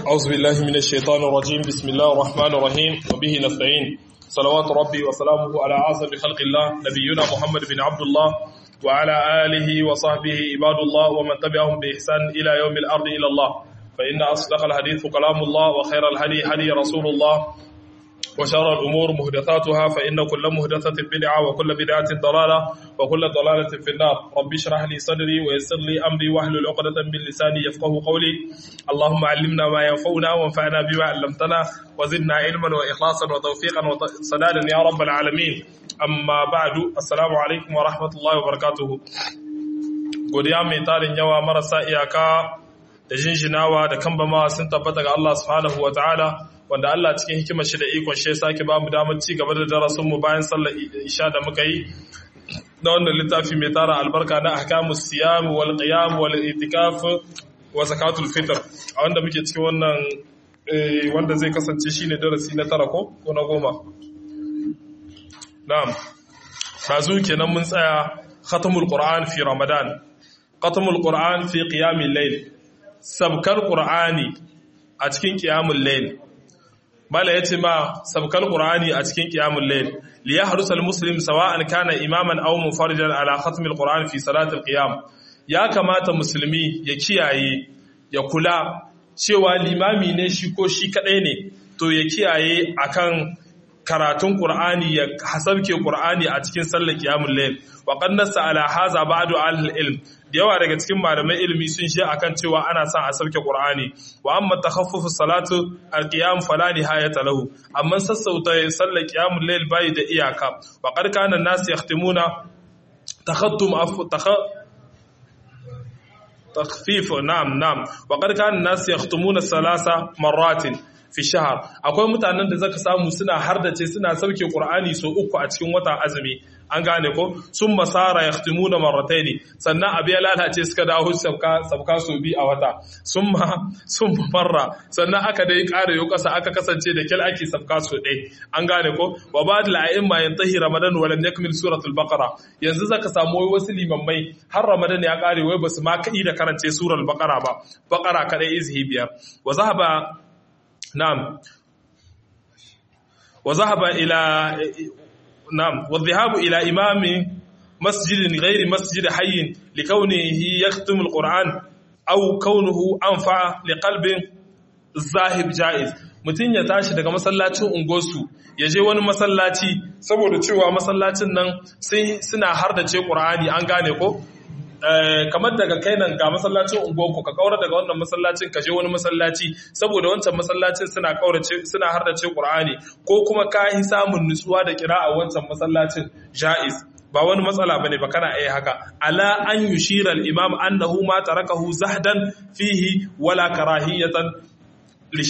أعوذ بالله من الشيطان الرجيم بسم الله الرحمن الرحيم وبه نستعين صلوات ربي وسلامه على أعظم خلق الله نبينا محمد بن عبد الله وعلى آله وصحبه عباد الله ومن تبعهم بإحسان إلى يوم الأرض إلى الله فإن أصدق الحديث كلام الله وخير الهدي هدي رسول الله وشر الأمور محدثاتها فإن كل محدثة بدعة وكل بدعة ضلالة وكل ضلالة في النار رب اشرح لي صدري ويسر لي أمري واحلل عقدة من لساني يفقهوا قولي اللهم علمنا ما ينفعنا وانفعنا بما علمتنا وزدنا علما وإخلاصا وتوفيقا وسدادا يا رب العالمين أما بعد السلام عليكم ورحمة الله وبركاته godiya mai tarin yawa marasa iyaka da jinjinawa da kambamawa sun tabbata ga Allah subhanahu wa ta'ala wanda Allah cikin hikimar shi da ikon shi ya sake ba mu damar ci gaba da darasin mu bayan sallar isha da muka yi da wannan littafi mai tara albarka na ahkamus siyam wal qiyam wal itikaf wa zakatul fitr a wanda muke cikin wannan wanda zai kasance shine darasi na tara ko na goma na'am bazu kenan mun tsaya khatamul qur'an fi ramadan khatamul qur'an fi qiyamil layl sabkar qur'ani a cikin qiyamul layl mala yace ma sabkal qur'ani a cikin qiyamul layl li yahrusal muslim sawa'an kana imaman aw munfaridan ala khatmil qur'an fi salatil qiyam ya kamata musulmi ya kiyaye ya kula cewa limami ne shi ko shi kadai ne to ya kiyaye akan karatun qur'ani ya hasabke qur'ani a cikin sallar qiyamul layl wa qannasa ala hadha ba'du al-ilm yawa daga cikin malamai ilimi sun shi akan cewa ana son a sauke Qur'ani wa amma takhaffuf salatu al-qiyam fala nihayata lahu amma sassauta sallar qiyamul layl bai da iyaka wa qad kana an-nas yahtimuna takhattum takhfif na'am wa qad kana an-nas yahtimuna salasa marratin fi shahar akwai mutanen da zaka samu suna hardace suna sauke Qur'ani so uku a cikin watan azumi an gane ko sun masara yahtimuna marrataini sannan abu ya lalace suka dawo sabka so bi a wata sun marra sannan aka dai ƙara yau ƙasa aka kasance da kyal ake sabka so ɗai an gane ko wa ba'd al-a'imma yantahi ramadan wa lam yakmil suratul baqara yanzu zaka samu wasu limammai har ramadan ya ƙare wai basu ma kai da karance surar baqara ba baqara kadai izhi biyar wa zahaba نعم وذهب إلى نعم والذهاب إلى إمام مسجد غير مسجد حي لكونه يختم القرآن أو كونه أنفع لقلب الذاهب جائز mutum ya tashi daga masallacin ungosu ya je wani masallaci saboda cewa masallacin nan sai suna hardace Qur'ani an gane ko kamar daga kai nan ga masallacin unguwarku ka kaura daga wannan masallacin ka je wani masallaci saboda wancan masallacin suna hardace Qur'ani ko kuma ka yi samun nutsuwa da kira'a wancan masallacin jaiz ba wani matsala bane ba kana ai haka ala an yushira al-imam annahu ma tarakahu zahdan fihi wala karahiyatan li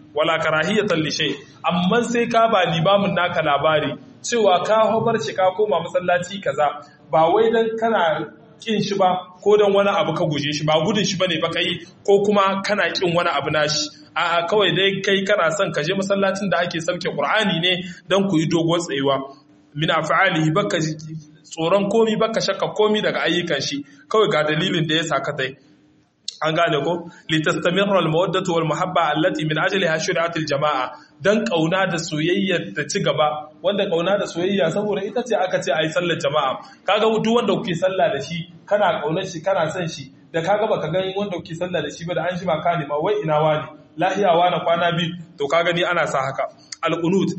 shay'in amma sai ka ba limamin naka labari cewa ka hobar shi ka koma masallaci kaza ba wai dan kana kin shi ba ko dan wani abu ka guje shi ba gudun shi bane ba kai ko kuma kana kin wani abu nashi a'a kawai dai kai kana son ka je masallacin da ake sauke Qur'ani ne dan ku yi dogon tsayuwa min af'alihi baka tsoron komi baka shakka komi daga ayyukan shi kawai ga dalilin da ya saka tai an gane ko litastamirra almawaddatu wal muhabba allati min ajliha shuri'atil jama'a dan kauna da soyayya ta ci gaba wanda kauna da soyayya saboda ita ce aka ce ayi sallar jama'a kaga duk wanda kuke sallah da shi kana kaunar shi kana son shi da kaga baka gani wanda kuke sallah da shi ba da an shi ba ka nema wai ina wani lahiya wani kwana biyu to kaga ni ana sa haka alqunut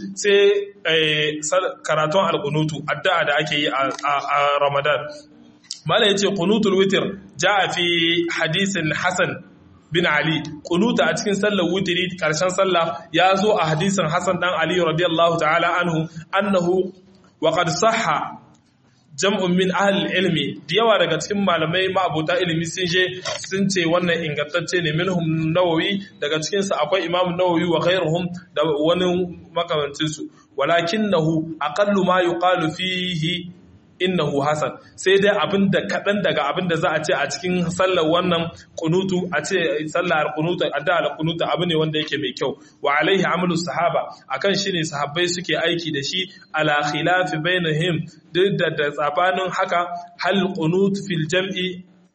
sai karatun alqunutu addu'a da ake yi a Ramadan mala yace qunutul witr jaa fi hadisin Hasan bin Ali qunuta a cikin sallar witri karshen sallah ya zo a hadisin Hasan dan Ali radiyallahu ta'ala anhu annahu wa qad sahha jam'un min ahli ilmi yawa daga cikin malamai ma'abuta ilimi sun ce wannan ingantacce ne minhum Nawawi daga cikin su akwai Imam Nawawi wa ghayruhum da wani makamancin su walakinahu aqallu ma yuqalu fihi innahu hasan sai dai abinda kadan daga abinda za a ce a cikin sallar wannan kunutu a ce sallar kunutu adda kunutu abu ne wanda yake mai kyau wa alaihi amalu sahaba akan shi ne sahabbai suke aiki da shi ala khilafi bainahum duk da tsabanin haka hal qunut fil jam'i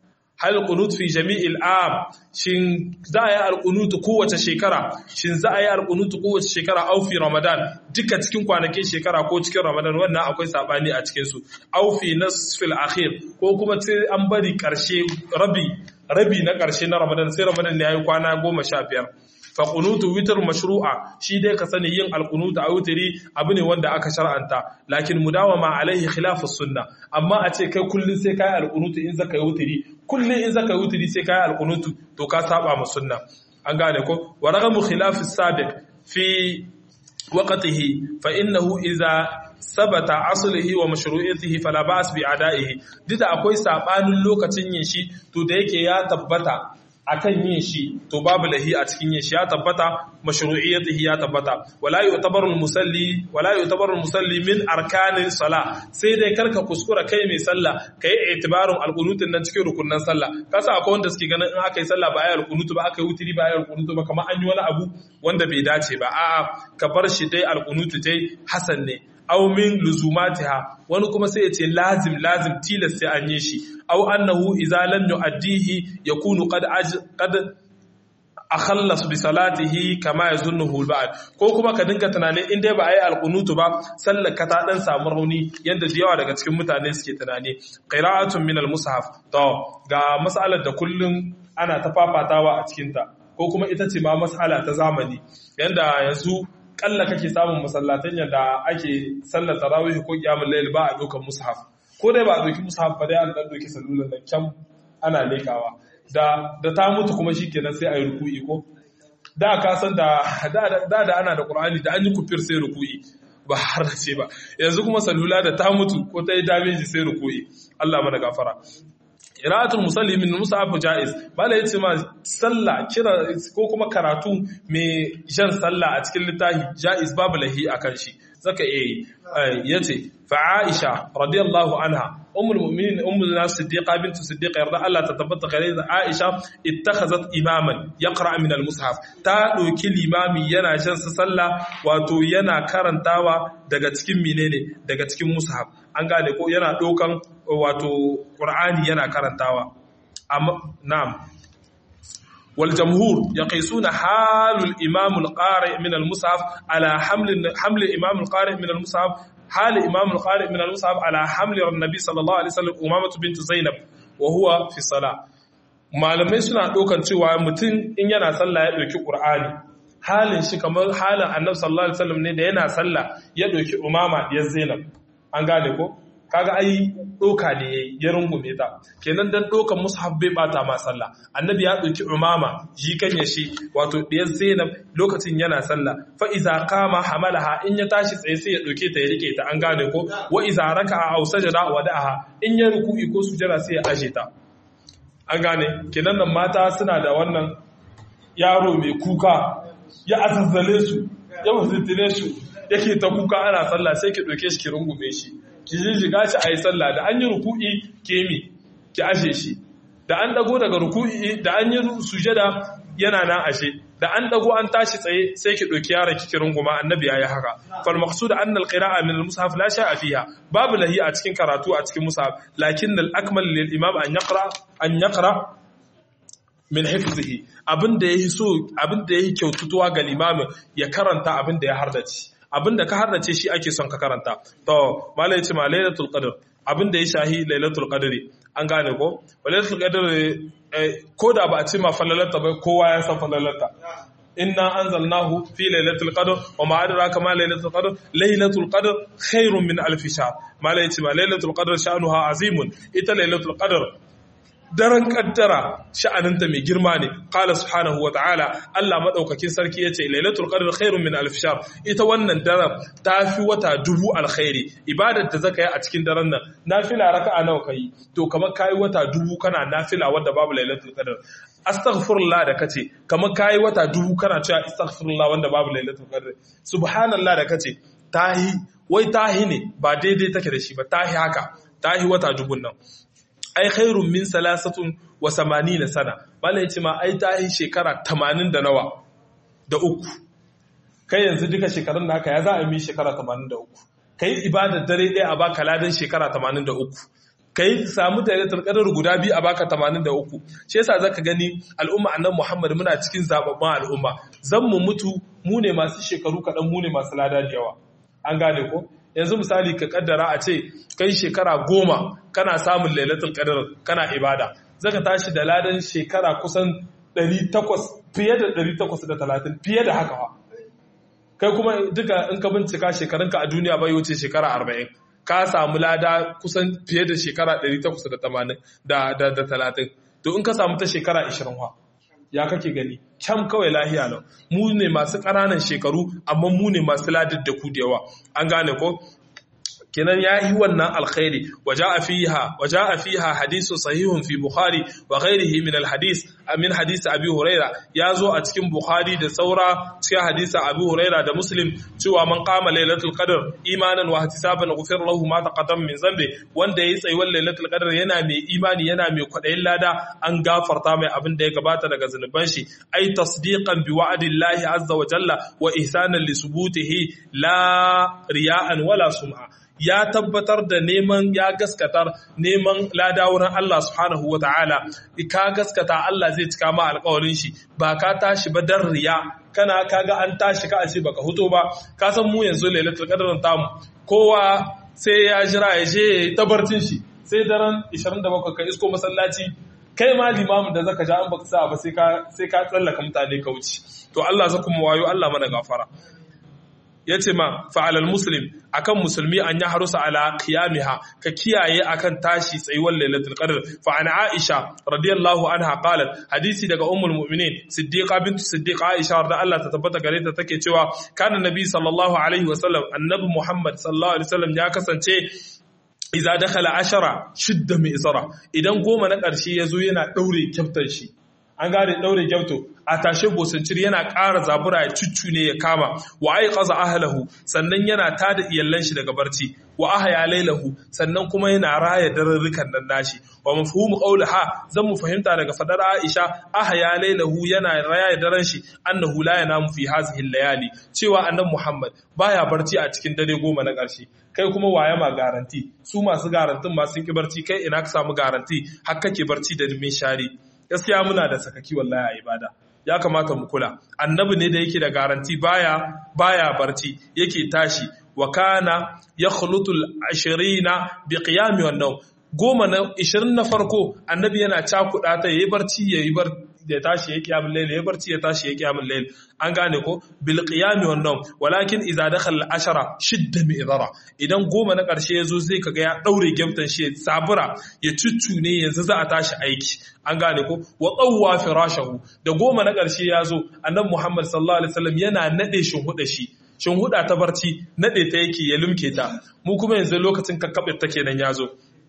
hal qunut fi jami'il am shin za a yi alqunut kowace shekara shin za a yi alqunut kowace shekara au fi ramadan duka cikin kwanakin shekara ko cikin ramadan wannan akwai sabani a cikin su au fi nasfil akhir ko kuma sai an bari karshe rabi na karshe na ramadan sai ramadan ne yayi kwana 15 fa qunutu witr mashru'a shi dai ka sani yin alqunut a witri abu ne wanda aka shar'anta lakin mudawama alaihi khilaf sunna amma a ce kai kullun sai kai alqunut in zaka yi witri kullun in zaka yi witri sai kai alqunut to ka saba ma sunna an gane ko wa ragamu khilaf as-sabiq fi waqtihi fa innahu idza sabata aslihi wa mashru'iyatihi fala ba's bi ada'ihi dida akwai sabanin lokacin yin shi to da yake ya tabbata akan yin shi to babu lahi a cikin yin shi ya tabbata mashru'iyyatihi ya tabbata wala yu'tabaru al-musalli min arkanis sala sai dai karka kuskura kai mai sallah kai i'tibarun al-qunutin nan cikin rukunnan sallah kasa akwai wanda suke ganin in aka yi sallah ba ayi al-qunut ba aka yi wutiri ba ayi al-qunut ba kamar an yi wani abu wanda bai dace ba a'a ka bar shi dai al-qunut dai hasan ne aw min luzumatiha wani kuma sai ya ce lazim tilas sai an yi shi aw annahu idza lam yu'addihi yakunu qad akhallas bi salatihi kama yazunnuhu al-ba'd ko kuma ka dinga tunanin in dai ba ayi al-qunutu ba sallar ka ta dan samu rauni yanda da yawa daga cikin mutane suke tunani qira'atun min al-mushaf to ga mas'alar da kullun ana ta fafatawa a cikin ta ko kuma ita ce ma mas'ala ta zamani yanda yanzu kalla kake samun masallatan yadda ake sallar tarawih ko qiyamul layl ba a dokan mushaf ko dai ba a doki mushaf ba dai an dan doki sallulan nan kyam ana lekawa da ta mutu kuma shikenan sai ayi ruku'i ko da ka san da ana da Qur'ani da an yi kufir sai ruku'i ba har ce ba yanzu kuma salula da ta mutu ko ta yi damage sai ruku'i Allah mana gafara qira'atul musalli min mus'haf jaiz bala yace ma sallah kira ko kuma karatu mai jan sallah a cikin littafi jaiz babu lahi akan shi zaka yace fa Aisha radiyallahu anha ummul mu'minin ummul nas siddiqa bint siddiqa yarda Allah ta tabbata gare ta Aisha ittakhazat imaman yaqra min al-mushaf ta doki limami yana jan sallah wato yana karantawa daga cikin menene daga cikin mushaf an gane ko yana dokan wato Qur'ani yana karantawa amma na'am wal jamhur yaqisuna halul imam al-qari min al-mushaf ala haml imam al-qari min al-mushaf hal imam al-qari min al-mushaf ala haml an-nabi sallallahu alaihi wasallam umamah bint zainab wa huwa fi salah malamai suna dokan cewa mutum in yana sallah ya doki Qur'ani halin shi kamar halin annabi sallallahu alaihi wasallam ne da yana sallah ya doki umama ya zainab an gane ko kaga ai doka ne ya rungume ta kenan dan dokan mushaf bai bata ma sallah annabi ya doki umama jikan ya shi wato diyar zainab lokacin yana sallah fa iza qama hamalaha in ya tashi tsaye sai ya doke ta ya rike ta an gane ko wa iza raka'a aw sajada wada'aha in ya ruku'i ko sujada sai ya aje ta an gane kenan nan mata suna da wannan yaro mai kuka ya azazzale su ya mutuntune su yake ta kuka ana sallah sai ki doke shi ki rungume shi ki shiga shi a yi sallah da an yi ruku'i kemi ki ashe shi da an dago daga ruku'i da an yi sujada yana nan ashe da an dago an tashi tsaye sai ki doki yaron ki runguma annabi yayi haka fal maqsud anna al qira'a min al mushaf la sha'a fiha babu lahi a cikin karatu a cikin mushaf lakin al akmal lil imam an yaqra min hifzihi abinda yayi kyautatuwa ga limamin ya karanta abinda ya hardace abinda ka harnace shi ake son ka karanta to malai ce ma lailatul qadr abinda ya shahi lailatul qadri an gane ko lailatul qadr ko da ba a ce ma falalata ba kowa ya san falalata inna anzalnahu fi lailatul qadr wa ma adraka ma lailatul qadr khairun min alf shahr malai ce ma lailatul qadr sha'nuha azimun ita lailatul qadr daren kaddara sha'aninta mai girma ne qala subhanahu wa ta'ala Allah madaukakin sarki yace lailatul qadr khairun min alf shahr ita wannan daren tafi wata 1000 alkhairi ibadar da zaka yi a cikin daren nan nafila raka'a nawa kai to kamar kai wata 1000 kana nafila wanda babu lailatul qadr astaghfirullah da kace kamar kai wata 1000 kana cewa astaghfirullah wanda babu lailatul qadr subhanallah da kace tahi ne ba daidai take da shi ba tahi haka tahi wata 1000 nan ai khairun min 83 sana bala yace ma ai ta yi shekara 80 da nawa da uku kai yanzu duka shekarun naka ya za a mi shekara 83 kai ibadar dare ɗaya a baka ladan shekara 83 kai samu lailatul qadr guda biyu a baka 83 shi yasa zaka gani al'umma annabi Muhammad muna cikin zababban al'umma zan mu mutu mu ne masu shekaru kadan mu ne masu lada da yawa an gane ko yanzu misali ka kaddara a ce kai shekara 10 kana samun lailatul qadr kana ibada zaka tashi da ladan shekara kusan 800 fiye da 830 fiye da haka fa kai kuma duka in ka bincika shekarunka a duniya bai wuce shekara 40 ka samu lada kusan fiye da shekara 880 da 30 to in ka samu ta shekara 20 fa ya kake gani can kawai lahiya lau mu ne masu ƙananan shekaru amma mu ne masu ladar da ku da yawa an gane ko kenan ya yi wannan alkhairi waja'a fiha hadithun sahihun fi bukhari wa ghairihi min hadith abi huraira yazo a cikin bukhari da saura cikin hadisi abi huraira da muslim cewa man qama lailatul qadr imanan wa ihtisaban ghufir lahu ma taqaddama min zambi wanda yayi tsayuwar lailatul qadr yana mai imani yana mai kwadayin lada an gafarta mai abin da ya gabata daga zanuban shi ai tasdiqan bi wa'dillahi azza wa jalla wa ihsanan li subutihi la riya'an wala sum'a ya tabbatar da neman ya gaskatar neman lada wurin Allah subhanahu wa ta'ala ka gaskata Allah zai cika ma alƙawarin shi ba ka tashi ba dan riya kana kaga an tashi ka a ce baka huto ba ka san mu yanzu lailatul qadr tamu kowa sai ya jira ya je tabartin shi sai daren 27 ka isko masallaci kai ma limamin da zaka ja an baka sa ba sai ka tsallaka mutane ka wuce to Allah za kuma wayo Allah mana gafara yace ma fa'alal muslim akan musulmi an ya harusa ala qiyamiha ka kiyaye akan tashi tsayuwar lailatul qadr fa ana aisha radiyallahu anha qalat hadisi daga ummul mu'minin siddiqa bint siddiq aisha da Allah ta tabbata gare ta take cewa kana nabi sallallahu alaihi wasallam annabi muhammad sallallahu alaihi wasallam ya kasance idza dakhala 10 shidda mai isara idan 10 na ƙarshe yazo yana daure kyaftar shi an gane daure gyauto a tashe bosancir yana ƙara zabura ya cuccune ya kama wa aiqaza ahlahu sannan yana tada iyallan shi daga barci wa ahya lailahu sannan kuma yana raya dararrukan nan nashi wa mafhumu qawliha zan mu fahimta daga fadar Aisha ahya lailahu yana raya daren shi annahu la yanamu fi hadhihi layali cewa annabi Muhammad baya barci a cikin dare 10 na ƙarshe kai kuma waye ma garanti su masu garantin ma sun ki barci kai ina ka samu garanti har kake barci da dimin shari gaskiya muna da sakaki wallahi a ibada ya kamata mu kula annabi ne da yake da garanti baya barci yake tashi wa kana yakhlutul 20 bi qiyam wa nawm 20 na farko annabi yana cakuda ta yayi barci da tashi ya kiyamul layl ya barci ya tashi ya kiyamul layl an gane ko bil qiyam wan nawm walakin idza dakhala al 10 shidda mi idara idan 10 na karshe yazo zai kaga ya daure gyamtan shi sabura ya cuccune yanzu za a tashi aiki an gane ko wa qawwa firashahu da 10 na karshe yazo annabi Muhammad sallallahu alaihi wasallam yana nade shinhuda ta barci nade ta yake ya lumke ta mu kuma yanzu lokacin kakkabe ta kenan yazo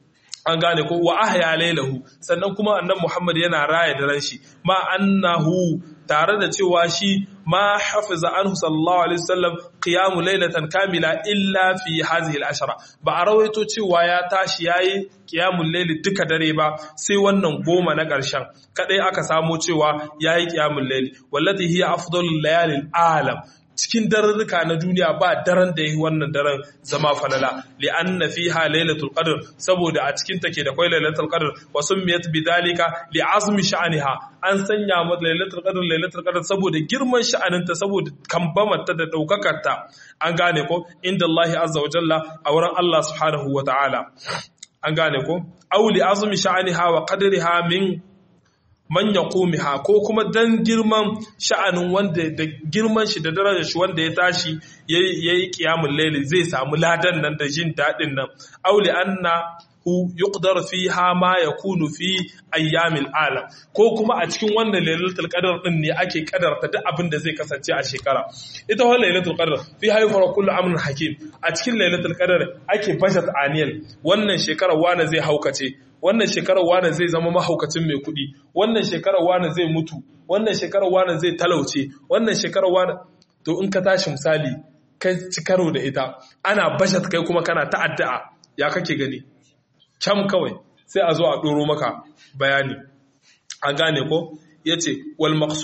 an gane ko wa ahya lailahu sannan kuma annabi Muhammad yana raya daren shi ma annahu tare da cewa shi ma hafiza anhu sallallahu alaihi wasallam qiyamu laylatan kamila illa fi hadhihi al-ashra ba a rawaito cewa ya tashi yayi qiyamul layli duka dare ba sai wannan 10 na ƙarshen kadai aka samo cewa yayi qiyamul layli wallati hiya afdalul layalil alam cikin dararruka na duniya ba daren da yi wannan daren zama falala li'anna fiha lailatul qadr saboda a cikin take da kai lailatul qadr wa summiyat bidalika li'azmi sha'niha an sanya mata lailatul qadr saboda girman sha'aninta saboda kambamarta da daukakarta an gane ko inda Allah azza wa jalla a wurin Allah subhanahu wa ta'ala an gane ko aw li'azmi sha'niha wa qadriha min man yaqumiha ko kuma dan girman sha'anin wanda da girman shi da darajar shi wanda ya tashi yayi qiyamul layl zai samu ladan nan da jin dadin nan auli anna yuqdar fiha ma yakunu fi ayyamil alam ko kuma a cikin wannan lailatul qadr din ne ake kadarta duk abin da zai kasance a shekara ita wannan lailatul qadr fi hayfara kullu amrin hakim a cikin lailatul qadr ake budget annual wannan shekara wani zai haukace wannan shekarar wane zai zama mahaukacin mai kuɗi wannan shekarar wane zai mutu wannan shekarar wane zai talauce wannan shekarar wane to in ka tashi misali kai ci karo da ita ana bashat kai kuma kana ta'addu'a ya kake gani can kawai sai a zo a ɗoro maka bayani a gane ko yace wal maqsud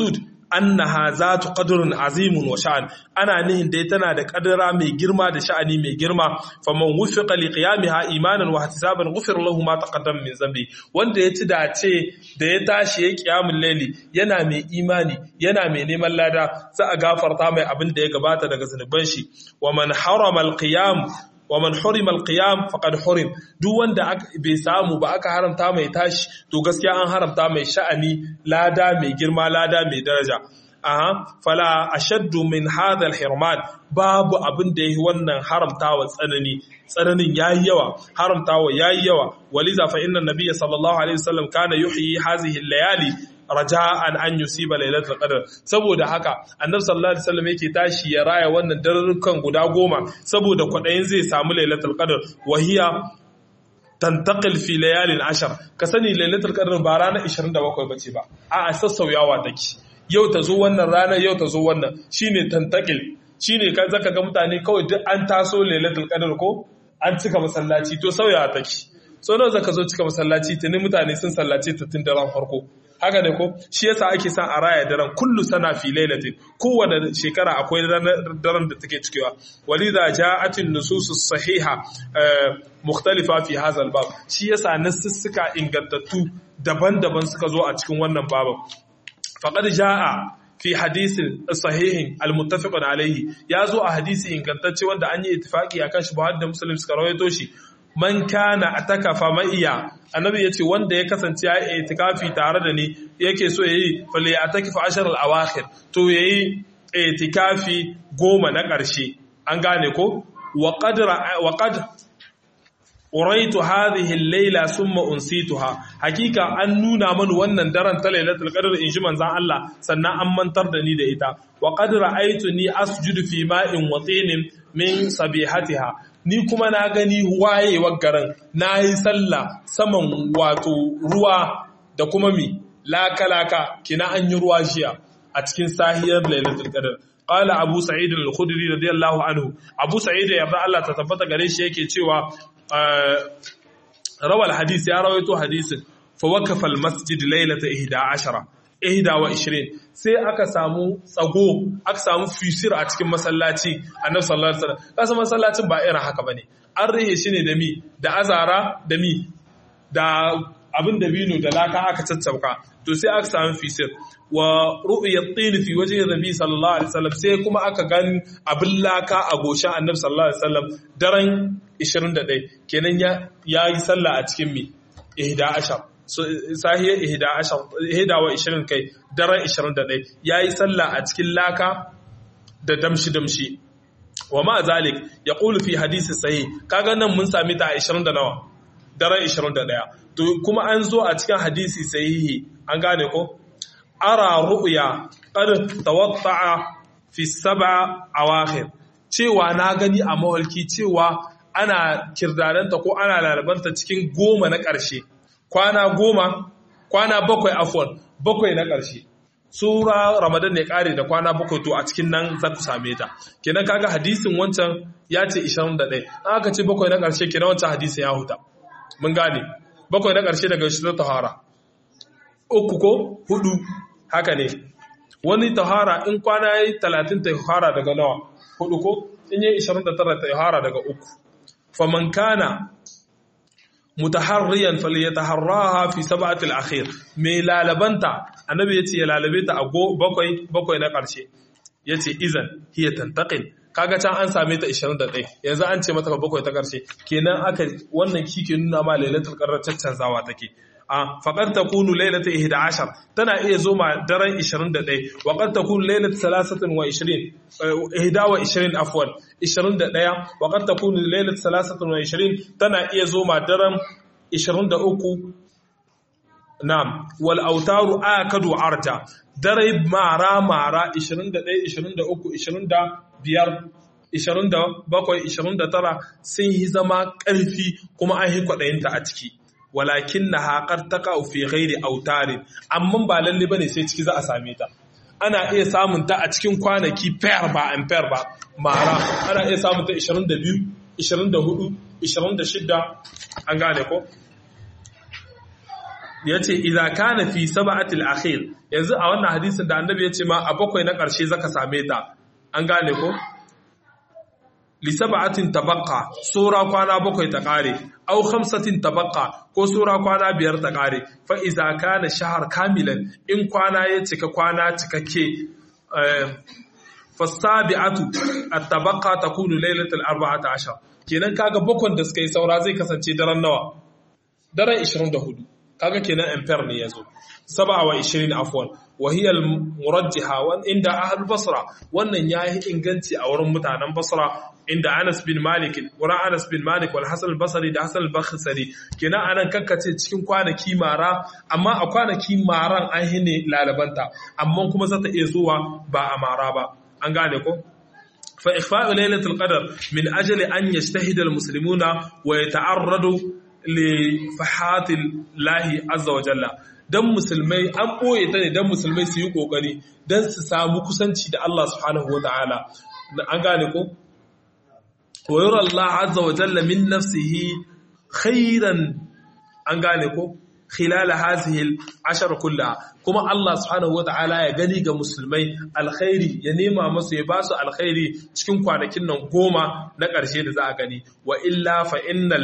annaha zatu qadrun azimun wa sha'an ana nihin dai tana da kadara mai girma da sha'ani mai girma faman wufiqa li qiyamiha imanan wa ihtisaban ghufira lahu ma taqaddama min zambi wanda ya ci dace da ya tashi ya qiyamul layli yana mai imani yana mai neman lada za a gafarta mai abin da ya gabata daga zanuban shi wa man harama al-qiyam wa man hurima al-qiyam faqad hurim duk wanda bai samu ba aka haramta mai tashi to gaskiya an haramta mai sha'ani lada mai girma lada mai daraja fala ashaddu min hadha al-hirman babu abin da yake wannan haramtawa tsananin yayi yawa haramtawa yayi yawa waliza fa inna nabiyya sallallahu alaihi wasallam kana yuhyi hadhihi al-layali raja'an an yusiba lailatul qadr saboda haka annabi sallallahu alaihi wasallam yake tashi ya raya wannan darurrukan guda 10 saboda kwadayin zai samu lailatul qadr wahiya tantaqil fi layalin 10 ka sani lailatul qadr ba ranar 27 bace ba a'a sassauyawa take yau ta zo wannan rana yau ta zo wannan shine tantaqil shine ka zaka ga mutane kawai duk an taso lailatul qadr ko an cika masallaci to sauyawa take so nawa zaka zo cika masallaci tuni mutane sun sallace ta tun daren farko haka ne ko shi yasa ake san a raya daren kullu sana fi lailatin kowanne shekara akwai daren da take cikewa walidha ja'atin nususus sahiha mukhtalifa fi hadha albab shi yasa nasussuka ingantattu daban-daban suka zo a cikin wannan babin faqad ja'a fi hadisin sahihin almuttafiqun alayhi yazo a hadisi ingantacce wanda an yi ittifaki akan shi Buhari da Muslim suka rawaito shi man kana atakafa ma'iya annabi yace wanda ya kasance ya yi itikafi tare da ni yake so yayi fali atakifa ashar al-awakhir to yayi itikafi 10 na ƙarshe an gane ko wa qad uraitu hadhihi al-layla thumma unsituha hakika an nuna mani wannan daren ta lailatul qadr in ji manzon Allah sannan an mantar da ni da ita wa qad ra'aytuni asjudu fi ma'in wa tinin min sabihatiha ni kuma na gani wayewar garin nayi sallah saman wato ruwa da kuma laka kina an yi ruwa jiya a cikin sahiyar lailatul qadr qala abu sa'id al-khudri radiyallahu anhu abu sa'id yarda Allah ta tabbata gare shi yake cewa rawal hadisi ya rawaito hadisin fa waqafa al-masjid laylata 21 sai aka samu tsago aka samu fisir a cikin masallaci annabi sallallahu alaihi wasallam kasa masallacin ba irin haka bane an rihe shi ne da azara da abin da bino da laka aka caccauka to sai aka samu fisir wa ru'yat tin fi wajhi nabi sallallahu alaihi wasallam sai kuma aka gani abin laka a goshin annabi sallallahu alaihi wasallam daren 21 kenan ya yi sallah a cikin 11 so sahiyar 11 kai daren 21 ya yi sallah a cikin laka da damshi wa ma zalik ya ƙulu fi hadisi sahi kaga nan mun sami ta 20 da nawa daren 21 to kuma an zo a cikin hadisi sahihi an gane ko ara ru'ya qad tawatta'a fi 7 awakhir cewa na gani a mawalki cewa ana kirdaranta ko ana lalabanta cikin 10 na ƙarshe kwana 7 na ƙarshe sura ramadan ne kare da kwana 7 to a cikin nan za ku same ta kenan kaga hadisin wancan ya ce 21 aka ce 7 na ƙarshe kenan wancan hadisin ya huta mun gane 7 na ƙarshe daga shi tahara 3 ko 4 haka ne wani tahara in kwana yayi 30 tahara daga nawa 4 ko in yayi 29 tahara daga 3 faman kana mutaharriyan falyataharraha fi sab'ati al-akhir me lalabanta annabi yace ya lalabe ta a 7 na ƙarshe yace izan hiya tantaqil kaga can an same ta 21 yanzu an ce mata 7 ta ƙarshe kenan aka wannan kike nuna ma lailatul qadr caccanzawa take faqad takunu lailatu 11 tana iya zo ma daren 21 wa qad takunu lailatu 23 21 afwan 21 wa qad takunu lailatu 23 tana iya zo ma daren 23 na'am wal autaru akadu arja dare mara 21 23 25 27 29 sun yi zama ƙarfi kuma an yi kwaɗayinta a ciki walakin na haƙar ta fi ghairi autarin amma ba lalle bane sai ciki za a same ta ana iya samun ta a cikin kwanaki pair ba ampere ba mara ana iya samun ta 22 24 26 an gane ko yace idza kana fi sab'atil akhir yanzu a wannan hadisin da annabi yace ma a bakwai na karshe zaka same ta an gane ko li sab'atin tabaqqa sura kwana bakwai ta kare aw khamsatin tabaqqa ko sura kwana biyar ta kare fa idza kana shahr kamilan in kwana ya cika kwana cikakke fasabi'atu at-tabaqqa takunu laylatul 14 kenan kaga bakon da suka yi saura zai kasance daren nawa daren 24 kaga kenan ampere ne yazo 27 afwan wa hiya al-murajjiha wa inda ahlul basra wannan yayi inganci a wurin mutanen basra inda Anas bin Malik wal Hasan al-Basri da Hasan al-Basri kenan anan kankace cikin kwanaki mara amma a kwanaki maran an hine lalabanta amma kuma zata iya zuwa ba a mara ba an gane ko fa ikhfa'u laylatul qadr min ajli an yajtahida al-muslimuna wa yata'arradu li fahatil lahi azza wa jalla dan musulmai an boye ta ne dan musulmai su yi kokari dan su samu kusanci da Allah subhanahu wa ta'ala an gane ko ويرى الله عز وجل من نفسه خيرا an gane ko khilal hadhihi al-ashr kullaha kuma Allah subhanahu wataala ya gani ga musulmai alkhairi ya nema musu ya basu alkhairi cikin kwanakin nan 10 na ƙarshe da za a gani wa illa fa innal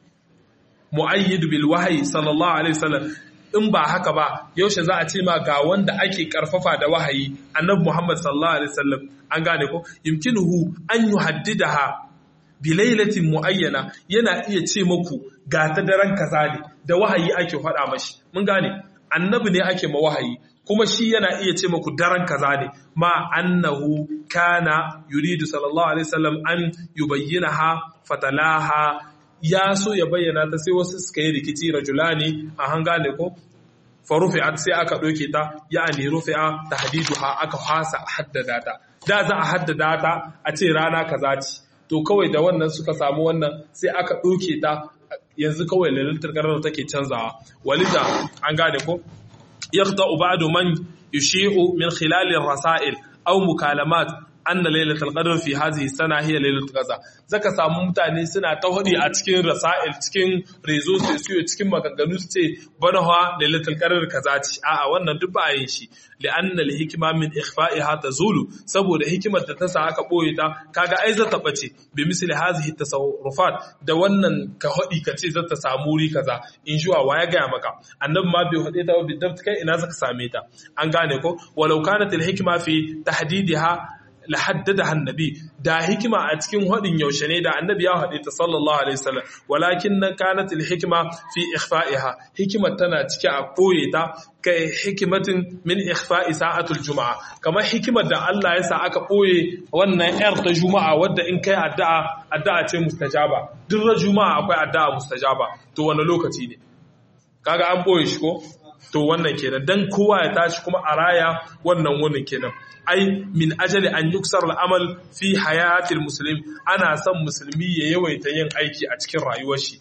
muayyid bil wahyi sallallahu alaihi wasallam in ba haka ba yaushe za a ce ma ga wanda ake karfafa da wahayi annabi Muhammad sallallahu alaihi wasallam an gane ko yumkinuhu an yuhaddidaha bilailatin muayyana yana iya ce muku ga ta daren kaza ne da wahayi ake faɗa mashi mun gane annabi ne ake ma wahayi kuma shi yana iya ce muku daren kaza ne ma annahu kana yuridu sallallahu alaihi wasallam an yubayyinaha fatalaha ya so ya bayyana ta sai wasu suka yi rikici rajulani a hangane ko farufi'at sai aka doke ta yani rufi'a tahdiduha aka hasa haddada ta da za a haddada ta a ce rana kaza ce to kawai da wannan suka samu wannan sai aka ɗauke ta yanzu kawai lalatar ƙarar take canzawa walida an gane ko yaqta ba'du man yushi'u min khilal ar-rasail aw mukalamat anna laylatul qadr fi hadhihi sana hiya laylatul qadr zaka samu mutane suna ta hudi a cikin rasail cikin rezo sai cikin maganganu su ce banawa laylatul qadr kaza ce a'a wannan duk ba yin shi li'anna al-hikma min ikhfa'iha tazulu saboda hikimar da ta sa aka boye ta kaga ai zata bace bi misali hadhihi tasarrufat da wannan ka hudi kace zata samu ri kaza in juwa waya ga maka annabi ma bai hade ta ba bidabt kai ina zaka same ta an gane ko walau kanat al-hikma fi tahdidiha lahaddadaha annabi da hikima a cikin hadin yaushe ne da annabi ya hade ta sallallahu alaihi wasallam walakin kanat alhikma fi ikhfa'iha hikimar tana cike a koye ta kai hikimatin min ikhfa'i sa'atul juma'a kamar hikimar da Allah ya sa aka koye wannan yar ta juma'a wadda in kai addu'a ce mustajaba duk ran juma'a akwai addu'a mustajaba to wannan lokaci ne kaga an boye shi ko to wannan kenan dan kowa ya tashi kuma a raya wannan wurin kenan ai min ajali an yuksar al'amal fi hayatil muslim ana son musulmi ya yawaita yin aiki a cikin rayuwar shi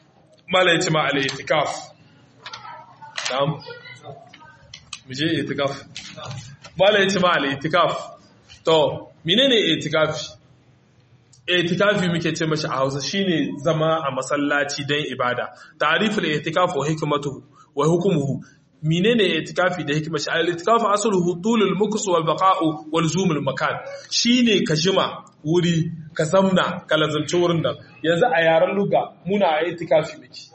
mala yace ma al-i'tikaf tam muje i'tikaf mala yace ma al-i'tikaf to menene i'tikafi i'tikafi muke ce mashi a Hausa shine zama a masallaci dan ibada ta'riful i'tikaf wa hikmatuhu wa hukmuhu menene itikafi da hikima shi al-itikafu asluhu tulul muks wal baqa'u wal zumul makan shine ka jima wuri ka zamna ka lazanci wurin nan yanzu a yaran luga muna itikafi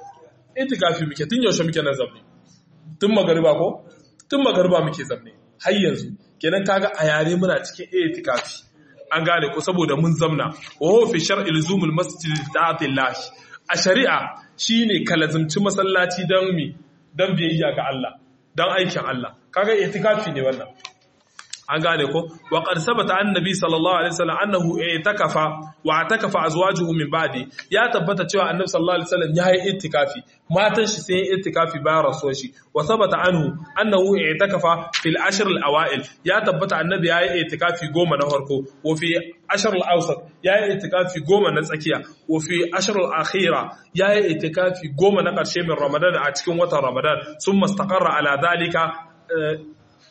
muke tun yaushe muke nan zamne tun magariba ko tun magariba muke zamne har yanzu kenan kaga a yare muna cikin itikafi an gane ko saboda mun zamna wa huwa fi shar'il zumul masjid ta'atillah a shari'a shine ka lazanci masallaci dan mi dan biyayya ga Allah dan aikin Allah kaga itikafi ne wannan an gane ko wa qad sabata annabi sallallahu alaihi wasallam annahu itakafa wa atakafa azwajuhu min ba'di ya tabbata cewa annabi sallallahu alaihi wasallam ya yi itikafi matan shi sai itikafi bayan rasuwar shi wa sabata anhu annahu itakafa fil ashr al awail ya tabbata annabi ya yi itikafi 10 na farko wa fi ashr al awsat ya yi itikafi 10 na tsakiya wa fi ashr al akhira ya yi itikafi 10 na karshe min ramadan a cikin watan ramadan summa istaqarra ala dhalika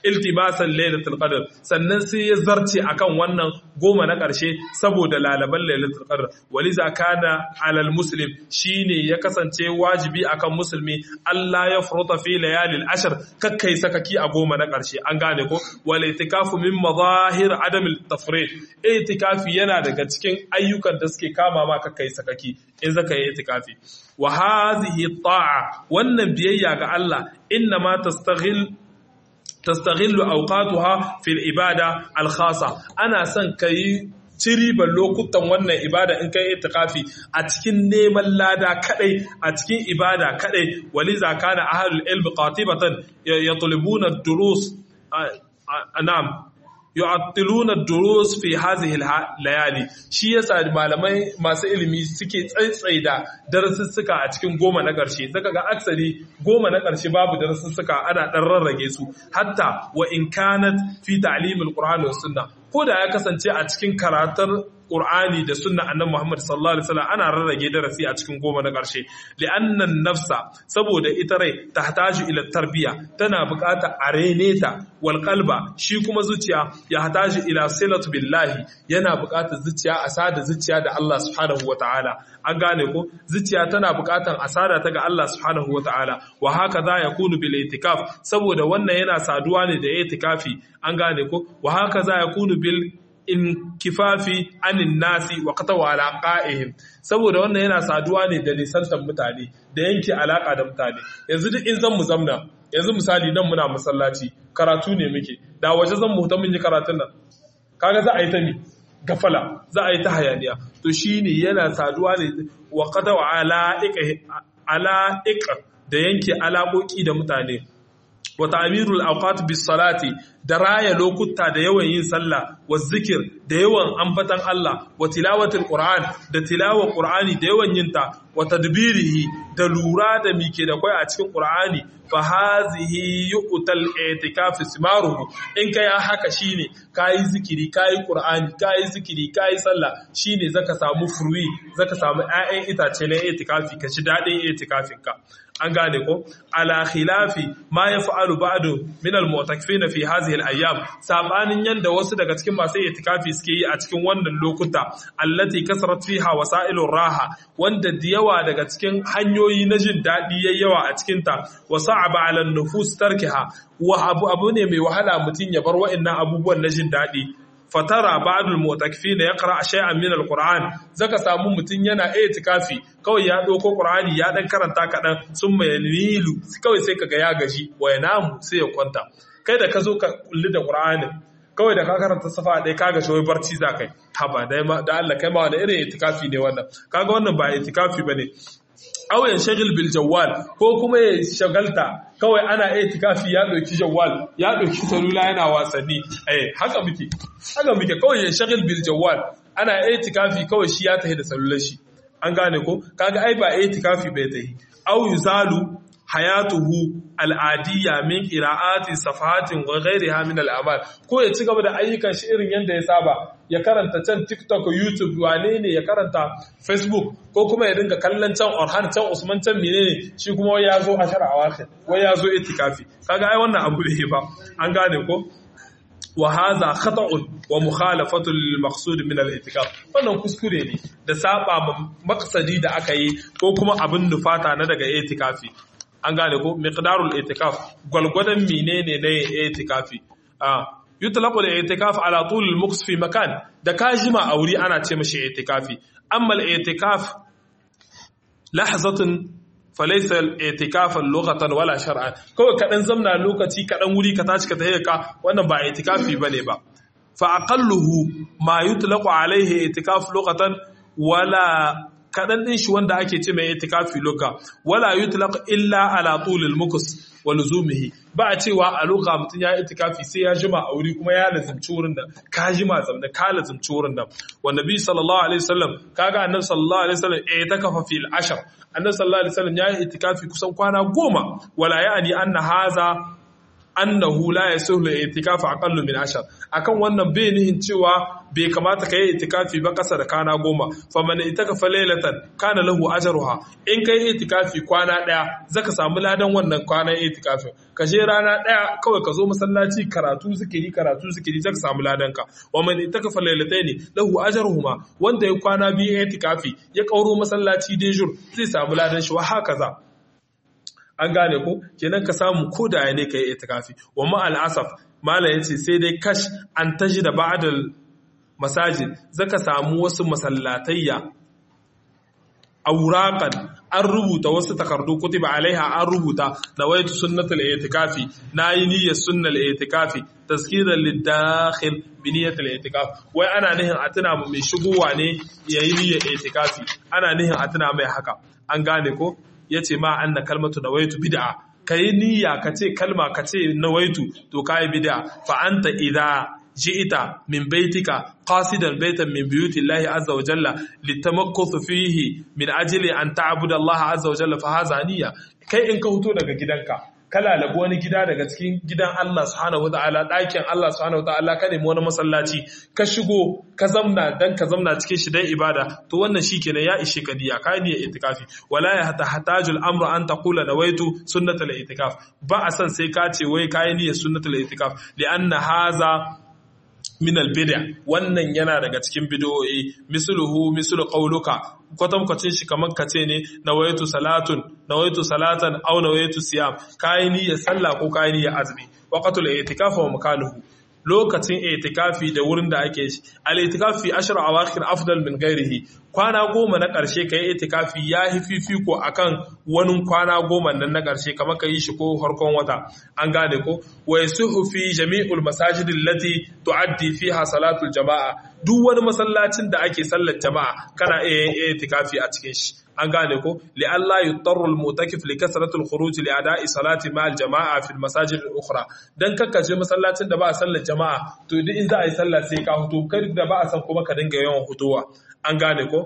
iltimasan lailatul qadr sannan sai ya zarce akan wannan 10 na ƙarshe saboda lalaban lailatul qadr waliza kana alal muslim shine ya kasance wajibi akan musulmi Allah ya furuta fi layalil ashr kakkai sakaki a 10 na ƙarshe an gane ko wal itikafu min madahir adam al tafrid itikafi yana daga cikin ayyukan da suke kama ma kakkai sakaki in zaka yi itikafi wa hadhihi ta'a wannan biyayya ga Allah inna ma tastaghillu awqatuha fil ibada al khassa ana son kai ciriban lokutan wannan ibada in kai itikafi a cikin neman lada kadai a cikin ibada kadai waliza kana ahlul ilm qatibatan yatlubuna ad-durus na'am yu'attiluna ad-durus fi hadhihi al-layali shi yasa malamai masu ilimi suke tsaitsaida darasussuka a cikin 10 na ƙarshe zaka ga aksari 10 na ƙarshe babu darasussuka ana dan rarrage su hatta wa in kanat fi ta'lim al-Qur'an was sunnah ko da ya kasance a cikin karatar Qur'ani da sunna annabi Muhammad sallallahu alaihi wasallam ana rarrage darasi a cikin 10 na ƙarshe li'anna nafsa saboda ita rai tahtaju ila tarbiya tana buƙata a reneta wal qalba shi kuma zuciya ya hataju ila silatu billahi yana buƙatar zuciya a sada zuciya da Allah subhanahu wataala an gane ko zuciya tana buƙatar a sada ta ga Allah subhanahu wataala wa haka za ya kunu bil itikaf saboda wannan yana saduwa ne da itikafi an gane ko wa haka za ya kunu bil inkifafi anin nasi wa qatawa alaqaihim saboda wannan yana saduwa ne da nisantar mutane da yanke alaka da mutane yanzu duk in zan mu zamna yanzu misali nan muna masallaci karatu ne muke da waje zan mu ta mun yi karatun nan kaga za a yi ta mi gafala za a yi ta hayaniya to shine yana saduwa ne wa qatawa alaiqa da yanke alaƙoƙi da mutane wa ta'mirul awqat bis salati da raya lokuta da yawan yin sallah wa zikir da yawan ambatan Allah wa tilawatul qur'an da tilawar qur'ani da yawan yinta wa tadbirihi da lura da mike da kai a cikin qur'ani fa hazihi yu'tal i'tikaf ismaruhu in kai haka shine kai zikiri kai qur'ani kai zikiri kai sallah shine zaka samu furwi zaka samu ƴaƴan itace na i'tikafi ka ci dadin i'tikafin ka an gane ko ala khilafi ma yaf'alu ba'du min al-mu'takifina fi hadhihi al-ayyam sabanin yanda wasu daga cikin masu itikafi suke yi a cikin wannan lokuta allati kasrat fiha wasailur raha wanda da yawa daga cikin hanyoyi na jin dadi yayyawa a cikin ta wa sa'aba 'ala an-nufus tarkiha wa abu ne mai wahala mutun ya bar wa'annan abubuwan na jin dadi fatara ba'dul mu'takifina yaqra shay'an min al-Qur'an zaka samu mutun yana itikafi kawai ya dauko Qur'ani ya dan karanta kadan summa yanilu kawai sai kaga ya gaji wa yanamu sai ya kwanta kai da ka zo ka kulli da Qur'ani kawai da ka karanta safa dai kaga shi barci zakai haba dai ma da Allah kai ma wani irin itikafi ne wannan kaga wannan ba itikafi bane aw yanshagil bil jawwal ko kuma ya shagalta kawai ana itikafi ya dauki jawwal ya dauki salula yana wasanni haka muke kawai yanshagil bil jawwal ana itikafi kawai shi ya tahi da salular shi an gane ko kaga ai ba itikafi bai tahi aw yuzalu hayatuhu al'adiyya min qira'ati safahatin wa ghayriha min al'amal ko ya ci gaba da ayyukan shi irin yanda ya saba ya karanta can TikTok YouTube wane ne ya karanta Facebook ko kuma ya dinga kallon can Orhan can Usman can menene shi kuma ya zo ashara awakhir wai ya zo itikafi kaga ai wannan abu ne ba an gane ko wa hadha khata'un wa mukhalafatun lil maqsud min al itikaf wannan kuskure ne da saba maqsadi da aka yi ko kuma abin nufata na daga itikafi an gane ko miqdarul itikaf gwalgwadan menene ne itikafi yutlaqu al-i'tikaf ala tul al-muqs fi makan da kajima a wuri ana ce mashi i'tikafi amma al-i'tikaf lahzatan falaysa al-i'tikafan lughatan wala shar'an kawai kadan zamna lokaci kadan wuri ka tashi ka tahe ka wannan ba i'tikafi bane ba fa aqalluhu ma yutlaqu alayhi i'tikaf lughatan wala kadan din shi wanda ake ce mai i'tikafi lugha wala yutlaq illa ala tul al-muqs wa luzumihi ba a cewa a lokacin mutum ya itikafi sai ya jima a wuri kuma ya lazimci wurin da ka jima zamna ka lazimci wurin da wa nabi sallallahu alaihi wasallam kaga annabi sallallahu alaihi wasallam itikafa fil ashr annabi sallallahu alaihi wasallam ya yi itikafi kusan kwana 10 wala ya'ni anna haza annahu la yasuhlu i'tikafu aqallu min 10 akan wannan bai nihin cewa bai kamata kai itikafi ba kasa da kana 10 faman itakafa laylatan kana lahu ajruha in kai itikafi kwana daya zaka samu ladan wannan kwanan itikafi ka je rana daya kawai ka zo masallaci karatu zikiri zaka samu ladan ka waman itakafa laylataini lahu ajruhuma wanda ya kwana biyu itikafi ya kauro masallaci dejur zai samu ladan shi wa hakaza an gane ko kenan ka samu ko da ne kai itikafi wa ma al'asaf mala yace sai dai kash an taji da ba'dal masajid zaka samu wasu masallatayya awraqan an rubuta wasu takardu kutiba alaiha an rubuta nawaitu sunnatul i'tikafi nayi niyyar sunnal i'tikafi tazkiran lidakhil bi niyyatil i'tikaf wai ana nihin a tuna mai shigowa ne yayi niyyar i'tikafi ana nihin a tuna mai haka an gane ko yace ma anna kalmatu nawaitu bid'a kai niyya kace kalma kace nawaitu to kai bid'a fa anta idha ji'ita min baitika qasidan baitan min buyutillahi azza wa jalla litamakkuth fihi min ajli an ta'budu Allah azza wa jalla fa hadha niyya kai in ka huto daga gidanka kala lagu wani gida daga cikin gidan Allah subhanahu wataala ɗakin Allah subhanahu wataala ka nemi wani masallaci ka shigo ka zamna dan ka zamna cikin shi dan ibada to wannan shikenan ya ishe ka niyya kai niyyar itikafi wala ya hatajul amru an taqula nawaitu sunnatul itikaf ba a san sai ka ce wai kai niyyar sunnatul itikaf li anna haza min albid'a wannan yana daga cikin bid'o'i mislu qawluka kwatankwacin shi kamar kace ne nawaitu salatan aw nawaitu siyam kai niyyar sallah ko kai niyyar azumi waqtul i'tikaf wa makanuhu lokacin i'tikafi da wurin da ake shi al-i'tikafi ashra awakhir afdal min ghairihi kwana 10 na ƙarshe kai i'tikafi yahi fifiko akan wani kwana 10 nan na ƙarshe kamar kai shi ko farkon wata an gane ko wa yasuhu fi jami'ul masajid allati tuaddi fiha salatul jama'a duk wani masallacin da ake sallar jama'a kana i'tikafi a cikin shi an gane ko li Allah yutarru al-mutakif li kasrati al-khuruj li ada'i salati ma al-jama'a fi al-masajid al-ukhra dan kakkaje masallacin da ba a sallar jama'a to duk in za a yi sallah sai ka huto kai da ba a san kuma ka dinga yawan hutuwa an gane ko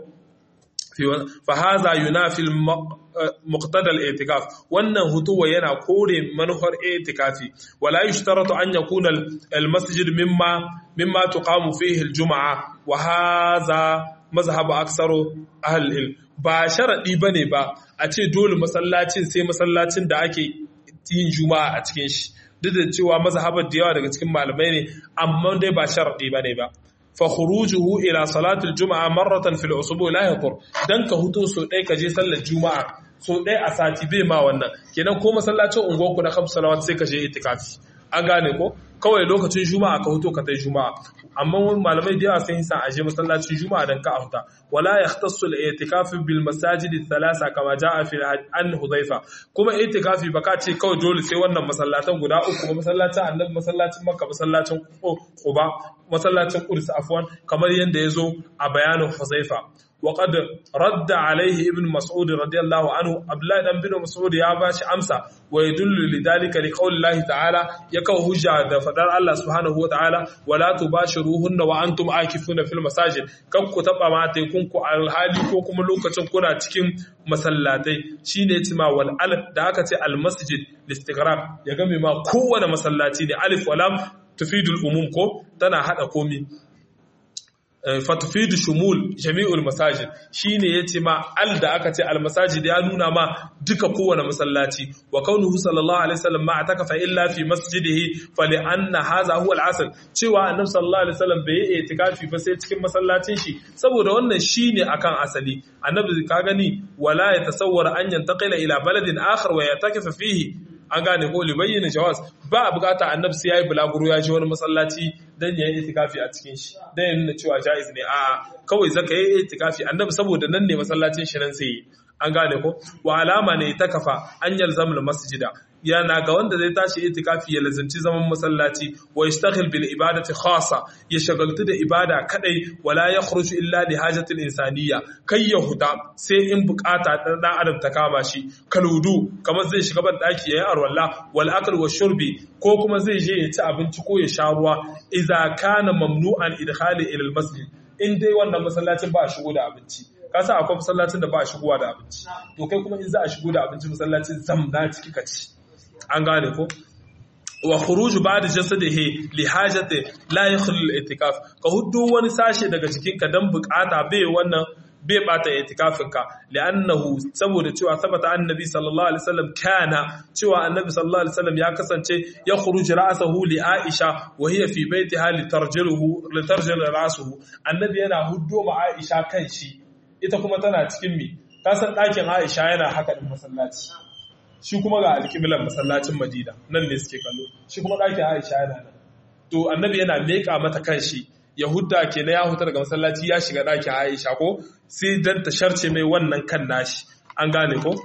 fa hadha yunafi muqtada al-i'tikaf wannan hutuwa yana kore manufar i'tikafi wala yushtaratu an yakuna al-masjid mimma tuqamu fihi al-jum'a wa hadha mazhab aktsaru ahli al-ilm ba sharadi bane ba a ce dole masallacin sai masallacin da ake yin juma'a a cikin shi duk da cewa mazhabar da yawa daga cikin malamai ne amma dai ba sharadi bane ba fa khurujuhu ila salatil juma'a marratan fil usbu' la yatur dan ka huto so dai ka je sallar juma'a so dai a sati bai ma wannan kenan ko masallacin unguwarku na 5 salawat sai ka je itikafi an gane ko kawai lokacin juma'a ka huto ka tai juma'a amma malamai da yawa sun sa aje masallacin juma'a dan ka huta wala yahtassu al-i'tikaf bil masajid ath-thalatha kama jaa fi an hudhaifa kuma i'tikafi baka ce kawai dole sai wannan masallatan guda uku ba masallacin annabi masallacin makka masallacin quba masallacin qudus afwan kamar yanda yazo a bayanin hudhaifa وقد رد عليه ابن مسعود رضي الله عنه abdullahi dan bin mas'ud ya bashi amsa wa yadullu lidalika liqauli Allah ta'ala yakau hujja da fadar Allah subhanahu wa ta'ala wala tubashiruhunna wa antum akifuna fil masajid kan ku taba mata kun ku alhali ko kuma lokacin kuna cikin masallatai shine cima wal alif da aka ce al masjid listighraq ya game ma kowane masallaci ne alif wa lam tufidul umum ko tana hada komi fatufidu shumul jami'ul masajid shine yace ma al da aka ce al masajid ya nuna ma duka kowane masallaci wa kaunuhu sallallahu alaihi wasallam ma atakafa illa fi masjidihi fali anna hadha huwa al asl cewa annabi sallallahu alaihi wasallam bai yi itikafi ba sai cikin masallacin shi saboda wannan shine akan asali annabi ka gani wala yatasawwara an yantaqila ila baladin akhar wa yatakafa fihi an gane ko libayyana jawaz ba a bukata annabi sai yayi bulaguro ya ji wani masallaci dan yayi itikafi a cikin shi dan ya nuna cewa jaiz ne a kawai zaka yi itikafi annabi saboda nan ne masallacin shi nan sai an gane ko wa alama ne takafa an yalzamul masjida yana ga wanda zai tashi itikafi ya lazanci zaman masallaci wa yastaghil bil ibadati khassa ya shagaltu da ibada kadai wala yakhruju illa li hajatil insaniyya kai yahuda sai in bukata dan adam ta kama shi kaludu kamar zai shiga ban daki yayin arwalla wal akl wa shurbi ko kuma zai je ya ci abinci ko ya sha ruwa idza kana mamnu'an idkhali ila al masjid in dai wannan masallacin ba a shigo da abinci kasa akwai masallacin da ba a shigowa da abinci to kai kuma in za a shigo da abinci masallacin zamna ciki kaci an gane ko wa khuruju ba'd jasadihi li hajati la yakhlu al-i'tikaf ka huddu wani sashe daga jikinka dan bukata bai bata i'tikafinka li'annahu saboda cewa sabata annabi sallallahu alaihi wasallam kana cewa annabi sallallahu alaihi wasallam ya kasance ya khuruju ra'sahu li Aisha wa hiya fi baytiha litarjil ra'suhu annabi yana huddo ma Aisha kanshi ita kuma tana cikin ta san ɗakin Aisha yana haka din masallaci shi kuma ga alƙiblan masallacin Madina nan ne suke kallo shi kuma ɗakin Aisha yana nan to annabi yana leƙa mata kanshi Yahuda ke na ya huta daga masallaci ya shiga ɗakin Aisha ko sai dan ta sharce mai wannan kan nashi an gane ko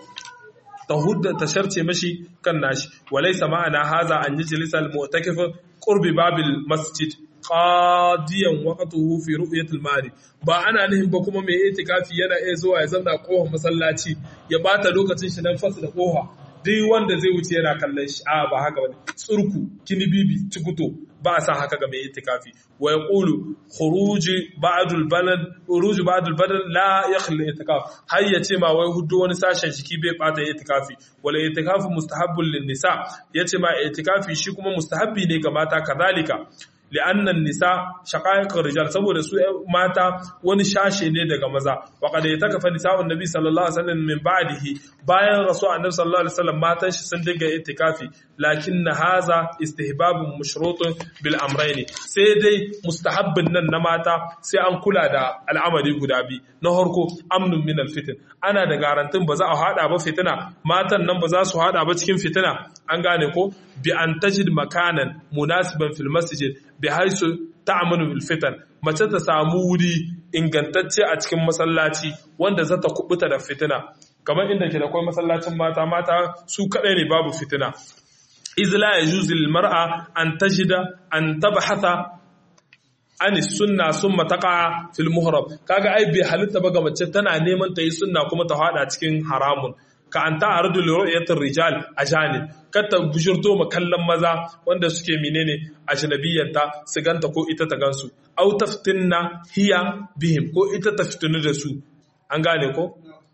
ta sharce mashi kan nashi walaysa ma'ana haza an yajlisa al-mu'takif qurbi babil masjid qadiyan waqtuhu fi ru'yati al-mari ba ana nihin ba kuma mai itikafi yana iya zuwa ya zanna kohon masallaci ya bata lokacin shi nan fasa da koha duk wanda zai wuce yana kallon shi a ba haka bane tsurku kinibibi cikuto ba a san haka ga mai itikafi wa yaqulu khuruj ba'd al-balad la yakhli itikaf har yace ma wai hudu wani sashen jiki bai bata itikafi wala itikafu mustahabbun lin-nisa yace ma itikafi shi kuma mustahabbi ne ga mata kazalika li'annan nisa shaqaiqur rijal saboda su mata wani shashe ne daga maza wa qad yatakafa nisa'un nabi sallallahu alaihi wasallam min ba'dihi bayan rasul annabi sallallahu alaihi wasallam matan shi sun dinga itikafi lakin haza istihbabun mashrutun bil amrayn sai dai mustahabbin nan na mata sai an kula da al'amari guda bi na harko amnun min al-fitan ana da garantin ba za a hada ba fitina matan nan ba za su hada ba cikin fitina an gane ko bi an tajid makanan munasiban fil masjid bi haisu ta'amunu bil fitan mace ta samu wuri ingantacce a cikin masallaci wanda za ta kubuta da fitina kamar inda ke da kai masallacin mata su kadai ne babu fitina iz la yajuzu lil mar'a an tajida an tabhatha an sunna summa taqa fil muhrab kaga ai bai halitta ba ga mace tana neman ta yi sunna kuma ta hada cikin haramun ka an ta'ardu li ru'yatir rijal ajanib kata bujurto makallan maza wanda suke menene ajnabiyyanta su ganta ko ita ta gansu aw taftinna hiya bihim ko ita ta fitinu da su an gane ko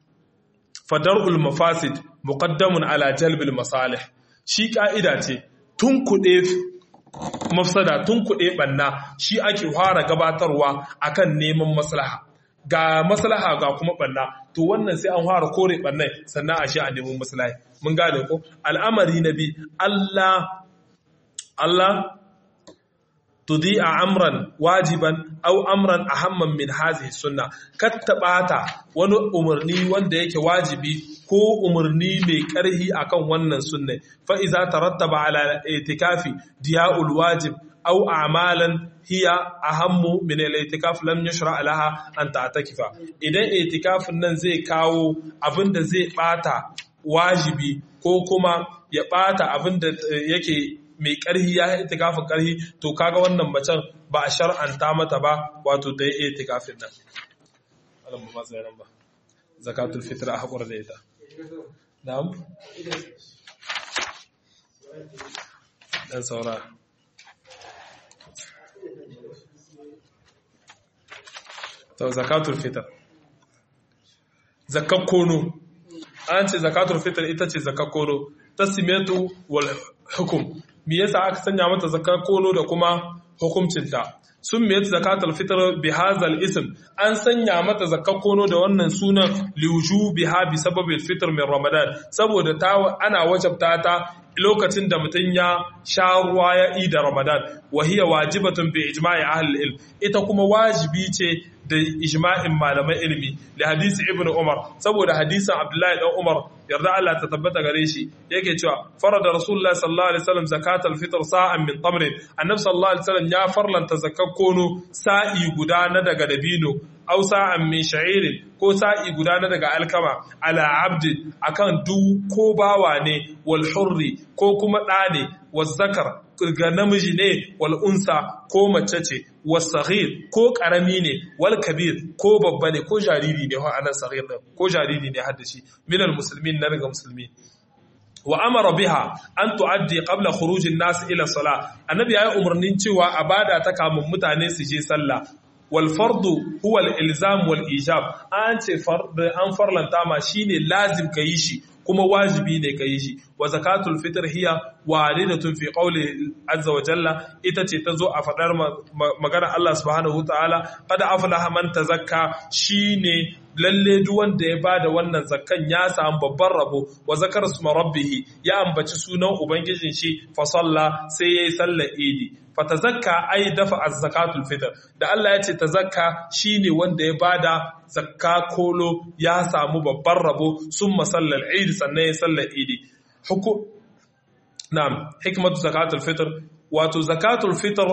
fadarul mafasid muqaddamun ala jalbil masalih shi ka'ida ce tun kuɗe mafsada tun kuɗe banna shi ake fara gabatarwa akan neman maslaha ga maslaha ga kuma banna to wannan sai an fara kore bannai sannan a shi a neman maslaha mun gane ko al'amari nabi Allah tudi'a amran wajiban aw amran ahamman min hadhihi sunna kattabata wani umarni wanda yake wajibi ko umarni mai karhi akan wannan sunna fa iza tarattaba ala itikafi diya'ul wajib aw a'malan hiya ahammu min al-i'tikaf lam yushra laha an ta'takifa idan i'tikafin nan zai kawo abinda zai bata wajibi ko kuma ya bata abinda yake mai ƙarhi ya yi itikafin ƙarhi to kaga wannan macen ba a shar'anta mata ba wato ta yi itikafin nan alamu ba zai ba zakatul fitr a haƙura da ita na'am dan saura to zakatul fitr zakar kono an ce zakatul fitr ita ce zakar kono tasimatu wal hukum me yasa aka sanya mata zakar kono da kuma hukuncinta summiyat zakatul fitr bi hadzal ism an sanya mata zakar kono da wannan sunan liwujubiha bi sababil fitr min ramadan saboda ta ana wajabta ta lokacin da mutun ya sha ruwa ya ida ramadan wa hiya wajibatun bi ijma'i ahli ilm ita kuma wajibi ce da ijma'in malaman ilimi da hadisi ibnu umar saboda hadisin abdullahi dan umar yarda Allah ta tabbata gare shi yake cewa farada rasulullah sallallahu alaihi wasallam zakatul fitr sa'an min tamrin annabi sallallahu alaihi wasallam ya farlanta zakat kono sa'i guda na daga dabino aw sa'an min sha'irin ko sa'i guda na daga alkama ala abdi akan duk ko bawa ne wal hurri ko kuma da ne waz zakar ga namiji ne wal unsa ko mace ce was-saghir ko karami ne wal kabir ko babba ne ko jariri ne ho anan saghir din ko jariri ne hadda shi minal muslimin na daga musulmi wa amara biha an tuaddi qabla khuruj an-nas ila salah annabi ya umarnin cewa abada ta kamun mutane su je sallah wal fardu huwa al-ilzam wal ijab an ce an farlanta ma shine lazim kayi shi kuma wajibi ne ka yi shi wa zakatul fitr hiya waridatun fi qawli azza wa jalla ita ce ta zo a fadar magana Allah subhanahu ta'ala qad aflaha man tazakka shine lalle duk wanda ya bada wannan zakkan ya samu babban rabo wa zakara suma rabbih ya ambaci sunan ubangijin shi fa salla sai yayi sallar idi fatazakka ai dafa az-zakatul fitr da Allah ya ce tazakka shine wanda ya bada zakka kolo ya samu babban rabo summa sallal eid sannan ya sallar idi na'am hikmatu zakatul fitr wato zakatul fitr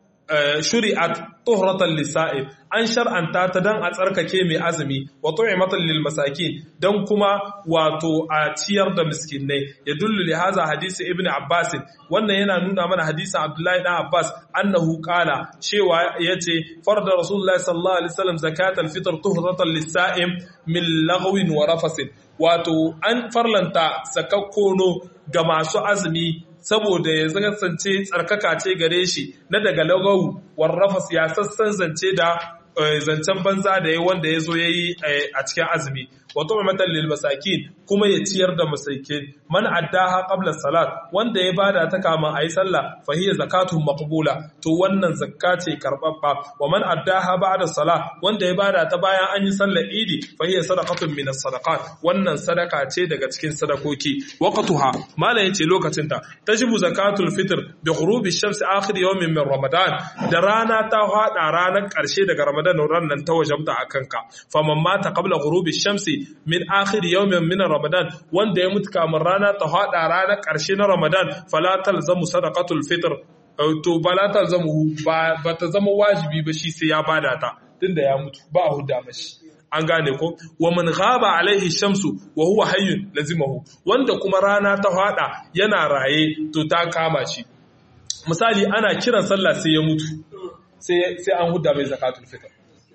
shuri'at tuhratan lisa'il an shar'anta ta dan a tsarkake mai azumi wa tu'imatan lil masakin dan kuma wato a ciyar da miskinai ya dullu li hadha hadisi ibnu abbas wannan yana nuna mana hadisin abdullahi dan abbas annahu qala cewa yace farda rasulullahi sallallahu alaihi wasallam zakatul fitr tuhratan lisa'im min laghwin wa rafasin wato an farlanta zakakkono ga masu azumi saboda ya kasance tsarkaka ce gare shi na daga lagawu warrafas ya sassan zance da zancen banza da ya wanda ya zo ya yi a cikin azumi wato matan lil masakin kuma ya ciyar da masakin man addaha qabla salat wanda ya bada ta kama ayi sallah fa hiya zakatun maqbula to wannan zakka ce karbabba wa man addaha ba'da salat wanda ya bada ta bayan an yi sallar idi fa hiya sadaqatun min as-sadaqat wannan sadaka ce daga cikin sadakoki waqtuha mala yace lokacin ta tajibu zakatul fitr bi ghurubi ash-shams akhir yawmin min ramadan da rana ta hada ranar karshe daga ramadan nan ta wajabta akanka faman mata qabla ghurubi ash-shamsi min akhir yawmin min ramadan wanda ya mutu kamar rana ta hada ranar karshe na ramadan fala talzamu sadaqatul fitr to bala talzamu ba ta zama wajibi ba shi sai ya bada ta tunda ya mutu ba a hudda mashi an gane ko wa man ghaba alaihi shamsu wa huwa hayyun lazimahu wanda kuma rana ta hada yana raye to ta kama shi misali ana kiran sallah sai ya mutu sai an hudda mai zakatul fitr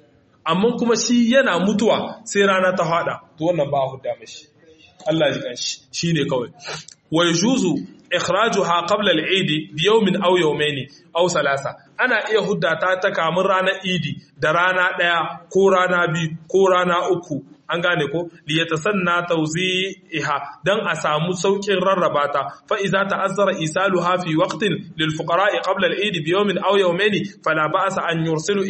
amma kuma shi yana mutuwa sai rana ta hada to wannan ba hudda mashi Allah ji kanshi shine kawai wa yajuzu ikhrajuha qabla al-eid bi yawmin aw yawmayn aw thalatha ana iya hudda ta kamun ranar idi da rana daya ko rana biyu ko rana uku an gane ko li yatasanna tawzi'iha dan a samu saukin rarrabata fa iza ta'azzara isaluha fi waqtin lil fuqara'i qabla al-eid bi yawmin aw yawmayn fala ba'sa an yursilu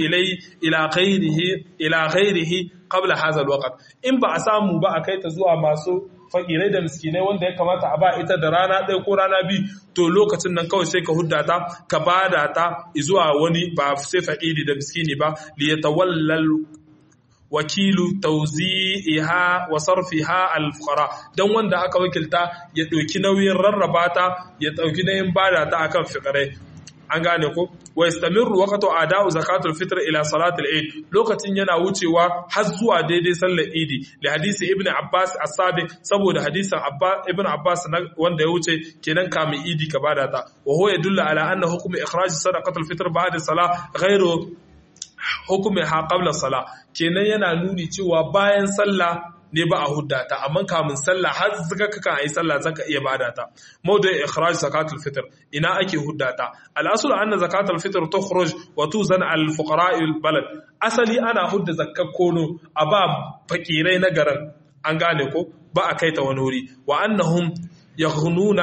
ila ghayrihi qabla hadha al-waqt in ba a samu ba a kai ta zuwa masu fakirai da miskinai wanda ya kamata a ba ita da rana ɗaya ko rana biyu to lokacin nan kawai sai ka hudda ta ka bada ta zuwa wani ba sai fakiri da miskini ba li yatawallal wakilu tawzi'iha wa sarfiha al-fuqara dan wanda aka wakilta ya dauki nauyin rarraba ta ya dauki nauyin bada ta akan fikirai an gane ko wa yastamiru waqtu ada'u zakatul fitr ila salatul eid lokacin yana wucewa har zuwa daidai sallar idi li hadisi ibn abbas as-sabiq saboda hadisin ibn abbas wanda ya wuce kenan kamin idi ka bada ta wa huwa yadullu ala anna hukm ikhraj sadaqatul fitr ba'da salah ghayru hukmiha qabla salah kenan yana nuni cewa bayan sallah ne ba a hudda ta amma kamun sallah har zaka kan ayi sallah zaka iya bada ta mawdu ikhraj zakatul fitr ina ake hudda ta al-aslu anna zakatul fitr tukhruj wa tuzan al-fuqara'i al-balad asali ana hudda zakkar kono a ba fakirai na garin an gane ko ba a kai ta wani wuri wa annahum yaghnuna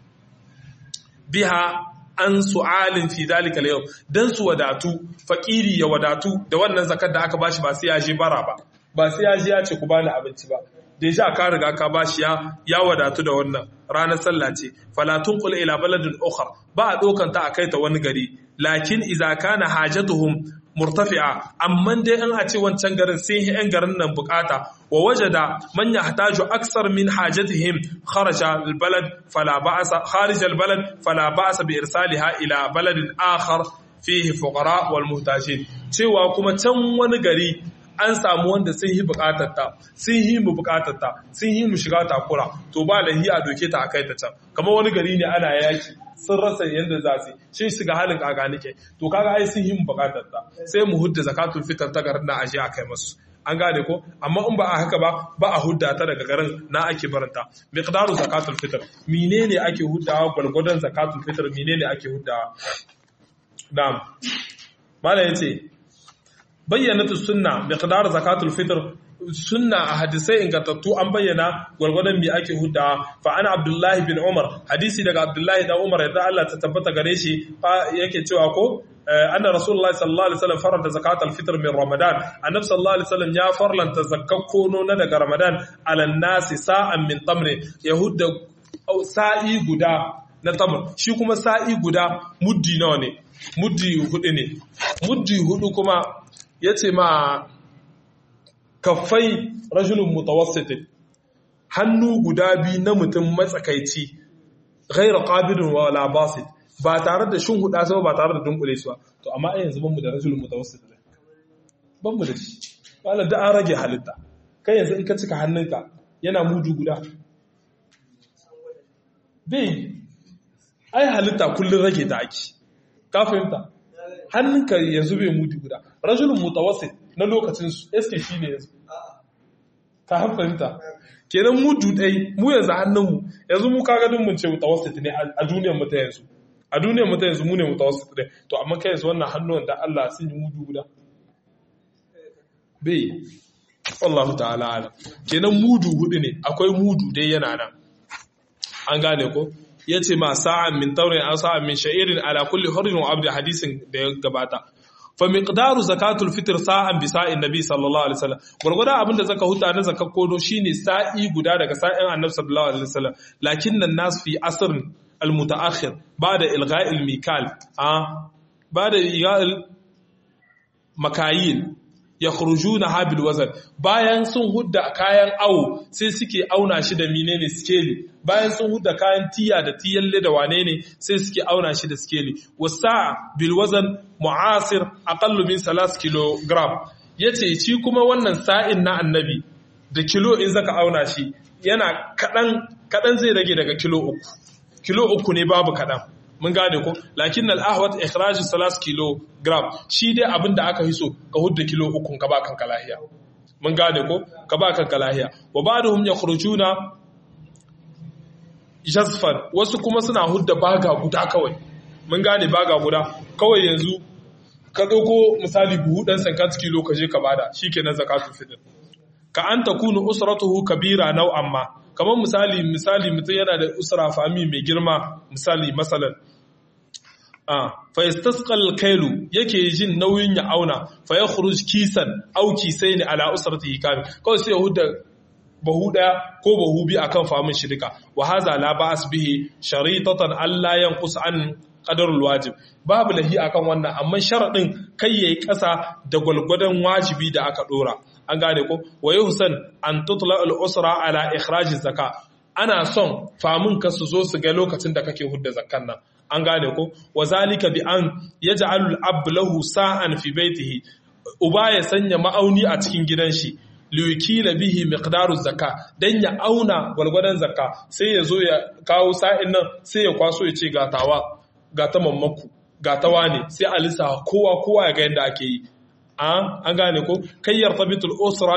biha an su'alin fi dalika al-yawm dan su wadatu fakiri ya wadatu da wannan zakar da aka bashi ba sai ya je bara ba sai ya ji ya ce ku bani abinci ba da ya ka riga ka bashi ya wadatu da wannan ranar sallah ce falatun qul ila baladin ukhra ba a dokan ta akai ta wani gari lakin idza kana hajatuhum murtafi'a amma dai an a ce wancan garin sai yan garin nan bukata wa wajada man yahtaju aksar min hajatihim kharaja albalad fala ba'sa kharij albalad fala ba'sa bi irsaliha ila baladin akhar fihi fuqara wal muhtajin cewa kuma can wani gari an samu wanda sun yi bukatarta sun yi mu bukatarta sun yi mu shiga takura to ba lahi a doke ta akai ta can kamar wani gari ne ana yaki sun rasa yadda za su shi shiga halin kaga nake to kaga ai sun yi mu bukatarta sai mu hudda zakatul fitr ta garin na aje akai masu an gane ko amma in ba a haka ba a hudda ta daga garin na ake baranta miqdaru zakatul fitr menene ake huddawa gwargwadon zakatul fitr menene ake huddawa na'am malai yace bayyanatu sunna miqdar zakatul fitr sunna a hadisai ingantattu an bayyana gwargwadon me ake huddawa. Fa ana Abdullahi bin Umar, hadisi daga Abdullahi dan Umar yadda Allah ta tabbata gare shi yake cewa ko anna Rasulullahi sallallahu alaihi wasallam farada zakatul fitr min Ramadan, annabi sallallahu alaihi wasallam ya farlanta zakakkono na daga Ramadan ala nasi sa'an min tamr, yahudda sa'i guda na tamr, shi kuma sa'i guda muddi nawa ne? Muddi hudu ne. Muddi hudu kuma yace ma kaffai rajulun mutawassitin, hannu guda biyu na mutum matsakaici, ghairu qabidun wala basit, ba tare da shin huda ba tare da dunkule su ba. To amma yanzu ban mu da rajulun mutawassit, ban mu da shi, wala da an rage halitta. Kai yanzu in ka cika hannunka yana mudu guda bai, ai halitta kullun rage ta ake, ka fahimta? Hannunka yanzu bai mudu guda. Rajulun mutawassit na lokacin su eske shi ne yanzu, ka fahimta? Kenan mudu ɗai mu yanzu hannunmu yanzu mu kaga dun mun ce mutawassit ne a duniyar mu ta yanzu, a duniyar mu ta yanzu mu ne mutawassit ne. To amma kai yanzu wannan hannun da Allah sun yi mudu guda bai, wallahu ta'ala alam. Kenan mudu hudu ne, akwai mudu dai yana nan, an gane ko? Yace ma sa'an min taurin aw sa'an min sha'irin ala kulli hurrin wa abdi, hadisin da ya gabata. Fa miqdaru zakatul fitr sa'an bi sa'in nabi sallallahu alaihi wasallam, gurgurda abinda zaka huta na zakar kodo shine sa'i guda daga sa'in annabi sallallahu alaihi wasallam. Lakinnan nas fi asr al mutaakhir ba'da ilgha'il mikal ba'da ilgha'il makayil yakhrujuna bil wazn, bayan sun hudda kayan awo sai suke auna shi da menene skeli, bayan sun hudda kayan tiya da tiyalle da wane ne sai suke auna shi da skeli. Wasa'a bil wazn mu'asir aqallu min 3 kilogram, yace shi kuma wannan sa'in na annabi da kilo in zaka auna shi yana kadan zai rage daga kilo 3, kilo 3 ne babu kadan, mun gane ko? Lakin al-ahwat ikhraj 3 kilogram, shi dai abinda aka hiso ka hudda kilo 3 ka ba kanka lahiya, mun gane ko? Ka ba kanka lahiya. Wa ba'dhum yakhrujuna jazfan, wasu kuma suna hudda baga guda kawai, mun gane baga guda kawai. Yanzu ka dauko misali buhu dan sankat kilo ka je ka bada, shikenan zakatul fitr. Ka an takunu usratuhu kabira naw'an ma, kamar misali mutum yana da usra fami mai girma, misali masalan fa yastasqal kailu, yake jin nauyin ya auna, fa yakhruj kisan aw kisaini ala usratihi kamil, kawai sai hudda bahu daya ko bahu bi akan famin shi duka. Wa hadha la ba'as bihi sharitatan alla yanqus an qadarul wajib, babu lahi akan wannan, amma sharadin kai yayi kasa da gwalgwadon wajibi da aka dora, an gane ko? Wa yuhsan an tutla al usra ala ikhraj zakka, ana son famin ka su zo su ga lokacin da kake hudda zakkan nan, an gane ko? Wa zalika bi an yaj'alu al ab lahu sa'an fi baitihi, uba ya sanya ma'auni a cikin gidan shi, liwikila bihi miqdaru zakka, dan ya auna gwalgwadon zakka, sai ya zo ya kawo sa'in nan sai ya kwaso ya ce ga tawa, ga ta mammaku, ga ta wane, sai a lissa kowa ya ga yadda ake yi, an gane ko? Kai yartabitul usra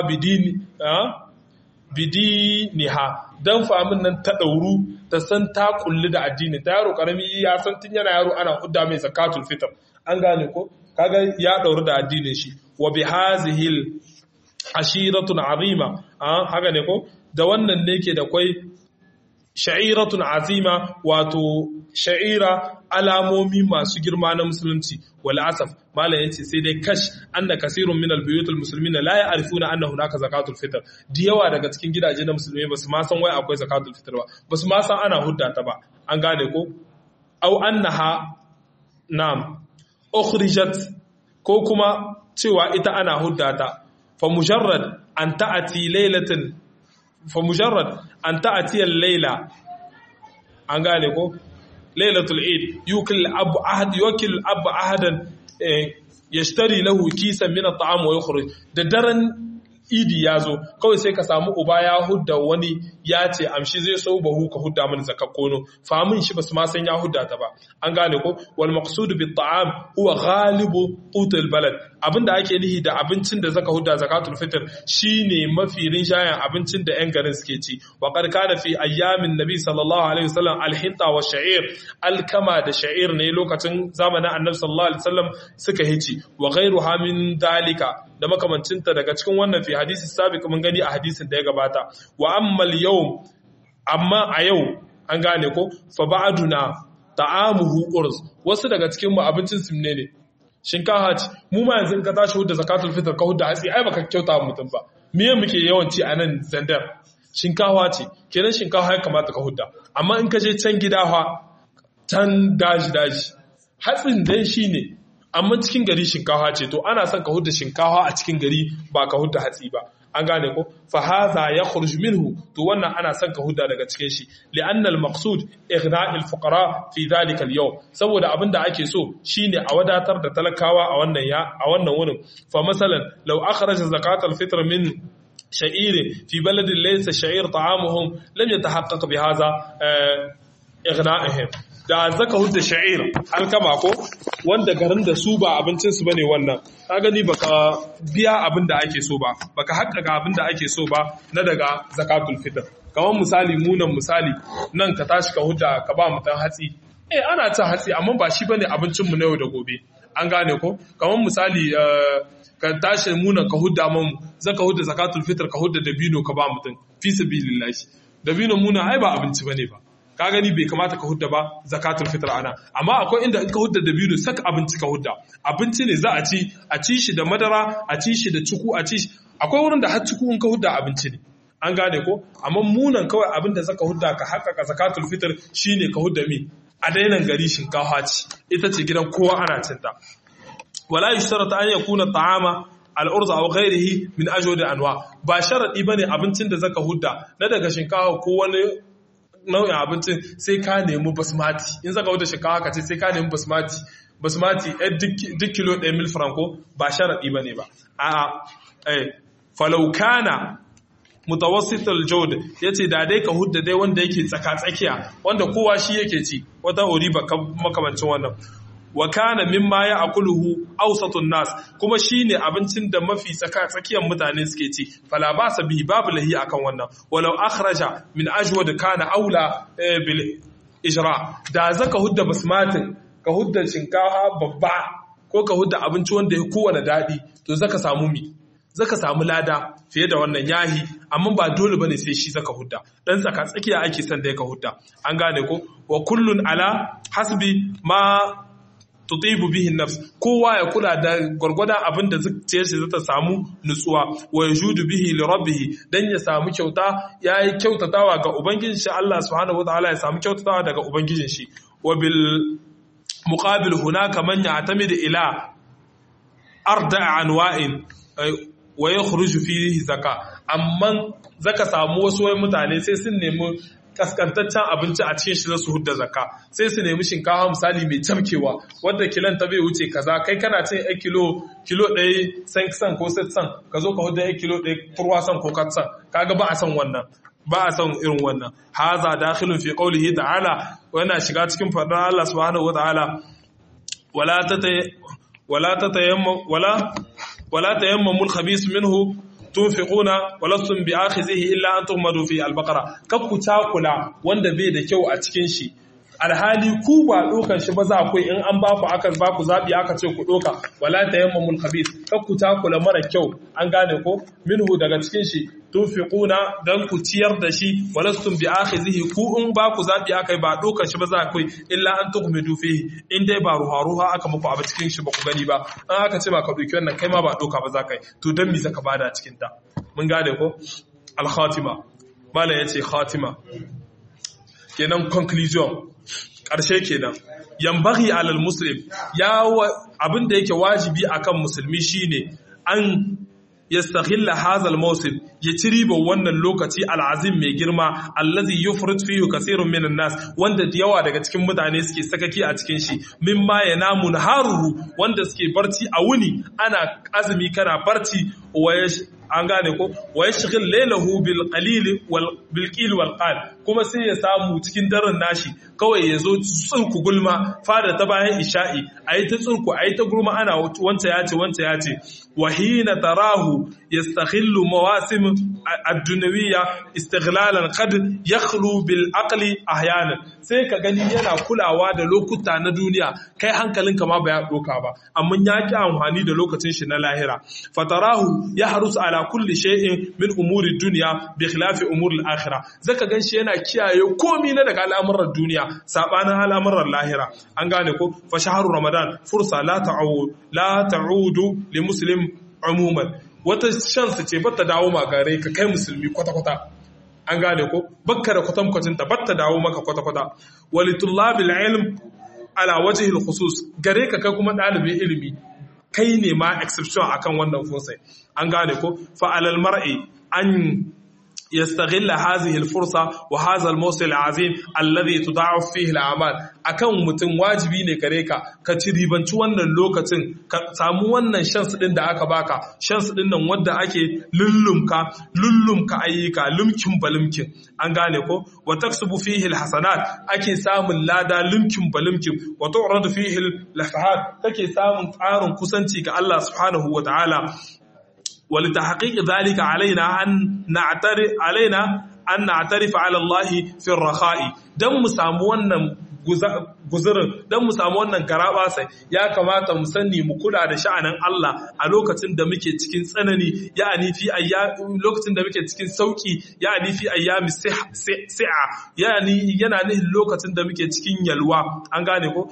bidiniha, dan famin nan ta dauru ta san ta kulli da addini ta. Yaro karami ya san tun yana yaro ana hudda mai zakatul fitr, an gane ko? Kaga ya dauru da addinin shi. Wa bi hazihil ashiratun azima, haka ne ko? Da wannan ne ke da kwai sha'iratun azima, wato sha'ira, alamomi masu girma na musulunci. Wal asaf, malam yace sai dai kash anna kasirun min al-buyut al-muslimina la ya'rifuna anna hunaka zakatul fitr, da yawa daga cikin gidaje na musulmai basu ma san wai akwai zakatul fitr ba, basu ma san ana hudda ta ba, an gane ko? Au annaha nam ukhrijat, ko kuma cewa ita ana hudda ta. Fa mujarrad an ta'ati al-layla, an gane ko? Lailatul Eid yukil abu ahadan yashtari lahu kisan min at-ta'am wa yukhruj, da daren idi yazo kawai sai ka samu uba ya hudda wani ya ce amshi zai so bahu ka hudda min zakar kono, famin shi basu ma san ya hudda ta ba, an gane ko? Wal maqsud bit ta'am huwa ghalibu qutul balad, abinda ake nihi da abincin da zaka hudda zakatul fitr shine mafi rinjayen abincin da yan garin suke ci. Wa qad kana fi ayyamin nabi sallallahu alaihi wasallam al-hinta wa sha'ir, alkama da sha'ir ne lokacin zamanin annabi sallallahu alaihi wasallam suka hici. Wa ghayruha min dalika, da makamancinta daga cikin wannan fi hadisi sabiq mun gani a hadisin da ya gabata wa ammal yawm amma a yau an gane ko fa ba'duna ta'amuhu urz wasu daga cikin mu abincin su ne shinkafa ce mu ma yanzu in ka tashi hudda zakatul fitr ka hudda hatsi ai baka kyauta mutum ba miye muke yawanci a nan zandar shinkafa ce kenan shinkafa ya kamata ka hudda amma in ka je can gida fa can daji hatsin dai shine amma cikin gari shinkafa ce to ana son ka hudda shinkafa a cikin gari ba ka hudda hatsi ba an gane ko fa hadha yakhruj minhu to wannan ana son ka hudda daga cikin shi li'anna al-maqsud ighna'il fuqara fi dhalika al-yawm saboda abinda ake so shine a wadatar da talakawa a wannan wurin fa masalan law akhraja zakat al-fitr min sha'ir fi baladin laysa sha'ir ta'amuhum lam yatahaqqaq bi hadha ighna'ihim da zaka hudda sha'ir alkama ko wanda garin da su ba abincin su bane wannan ka gani baka biya abin da ake so ba baka haƙƙaƙa abin da ake so ba na daga zakatul fitr kamar misali misali nan ka tashi ka hudda ka ba mutan hatsi ana cin hatsi amma ba shi bane abincin mu na yau da gobe an gane ko kamar misali ka tashi ka hudda mun zaka hudda zakatul fitr ka hudda dabino ka ba mutum fi sabilillahi dabino ai ba abinci bane ba ka gani bai kamata ka hudda ba zakatul fitr ana amma akwai inda in ka hudda dabino saka abinci ka hudda abinci ne za a ci shi da madara a ci shi da cuku a ci shi akwai wurin da har cuku in ka hudda abinci ne an gane ko amma munan kawai abin da zaka hudda ka haƙƙaƙa zakatul fitr shine ka hudda mi a dainan gari shinkafa ce ita ce gidan kowa ana cinta wala yushtarata an yakuna ta'ama al'urza aw ghairihi min ajwad anwa ba sharadi bane abincin da zaka hudda na daga shinkafa ko wani nau'in abincin sai ka nemi basmati in zaka hudda shinkafa ka ce sai ka nemi basmati duk kilo 1 mil franco ba sharadi bane ba a'a falau kana mutawassit al-jawd yace da dai ka hudda dai wanda yake tsaka-tsakiya wanda kowa shi yake ci wata oriba makamancin wannan wa kana mimma ya'kuluhu awsatun nas kuma shine abincin da mafi tsaka-tsakiyan mutane suke ci fala basa bihi babu lahi akan wannan walau akhraja min ajwad kana aula bil ijra da zaka hudda basmatin ka hudda shinkafa babba ko ka hudda abinci wanda ya kowane dadi to zaka samu lada fiye da wannan yahi amma ba dole bane sai shi zaka hudda dan tsaka tsakiya ake son da ka hudda an gane ko wa kullun ala hasbi ma tutibu bihi nafs kowa ya kula da gurgurdan abin da zuciyar shi zata samu nutsuwa wa yajudu bihi li rabbih dan ya samu kyauta yayi kyautatawa ga ubangijin shi Allah subhanahu wataala ya samu kyautatawa daga ubangijin shi wa bil muqabil hunaka man ya'tamid ila arda anwa'in wa yakhruju fihi zaka amma zaka samu wasu wai mutane sai sun nemi kaskantaccen abinci a cikin shi su hudda zakka sai su nemi shinkafa misali mai camkewa wanda kilan ta bai wuce kaza kai kana cin 1 kilo ɗaya san ko san ka zo ka hudda 1 kilo ɗaya turwa san ko katsan kaga ba a san wannan ba a san irin wannan haza dakhilun fi qawlihi ta'ala yana shiga cikin fadar Allah subhanahu wataala wala tayammamul khabith minhu tunfiquna walastum bi'akhizihi illa an tuhmadu fi al-baqara kakku takula wanda bai da kyau a cikin shi alhali ku ba dokan shi ba za ku in an ba ku aka ba ku zabi aka ce ku doka wala tayammamul khabith kakku takula mara kyau an gane ko minhu daga cikin shi tunfiquna dan ku ciyar da shi walastum bi'akhizihi ku in ba ku zabi aka ba dokan shi ba za ku illa an tuhmadu fihi in dai ba ruha aka muku a cikin shi ba ku gani ba an aka ce ba ka doki wannan kai ma ba doka ba za kai to dan me zaka bada cikin ta mun gane ko al-khatima malam yace khatima kenan conclusion ƙarshe kenan yambaghi alal muslim abin da yake wajibi akan musulmi shine an yastaghilla hadha al-mawsim ya ci riba wannan lokaci al'azim mai girma allazi yufrit fihi kaseerun minan nas wanda da yawa daga cikin mutane suke sakaki a cikin shi mimma yanamu naharuhu wanda suke barci a wuni ana azumi kana barci an gane ko wa yashghil laylahu bil qalil wal bil qil wal qal kuma sai ya samu cikin daren nashi kawai ya zo tsurku gulma fada ta bayan isha'i ayi ta tsurku ayi ta gulma ana wanta ya ce wa hina tarahu yastaghillu mawasim ad-dunyawiyya istighlalan qad yakhlu bil aqli ahyanan sai ka gani yana kulawa da lokuta na duniya kai hankalinka ma ba ya doka ba amma ya ki amfani da lokacin shi na lahira fatarahu yahrusu ala kulli shay'in min umuri dunya bi khilafi umuri al-akhirah zaka ganshi yana kiyaye komai na daga al'amuran duniya sabanin al'amuran lahira an gane ko fa shahru ramadan fursa la ta'udu li muslim umuman wata chance ce bata dawo ma gare ka kai musulmi kwata-kwata an gane ko bakka da kwatankwacin ta bata dawo maka kwata-kwata walitullabil ilm ala wajhi al-khusus gare ka kai kuma dalibin ilimi kai ne ma exception akan wannan fursai an gane ko fa alal mar'i an يستغل هذه الفرصة وهذا الموسم العظيم الذي تضاعف فيه الأعمال akan mutum wajibi ne gare ka ci ribanci wannan lokacin ka samu wannan chance din da aka baka chance din nan wanda ake lullumka ayyuka lumkin balumkin an gane ko wa taksubu fihi alhasanat ake samun lada lumkin balumkin wa tu'radu fihi alhafahat kake samun tsarin kusanci ga Allah subhanahu wa ta'ala ولتحقيق ذلك علينا أن نعترف على الله في الرخاء dan mu samu wannan guzurin dan mu samu wannan garabasa ya kamata mu sani mu kula da sha'anin Allah a lokacin da muke cikin tsanani yani fi lokacin da muke cikin sauki yani fi ayyami si'a yani yana nihin lokacin da muke cikin yalwa an gane ko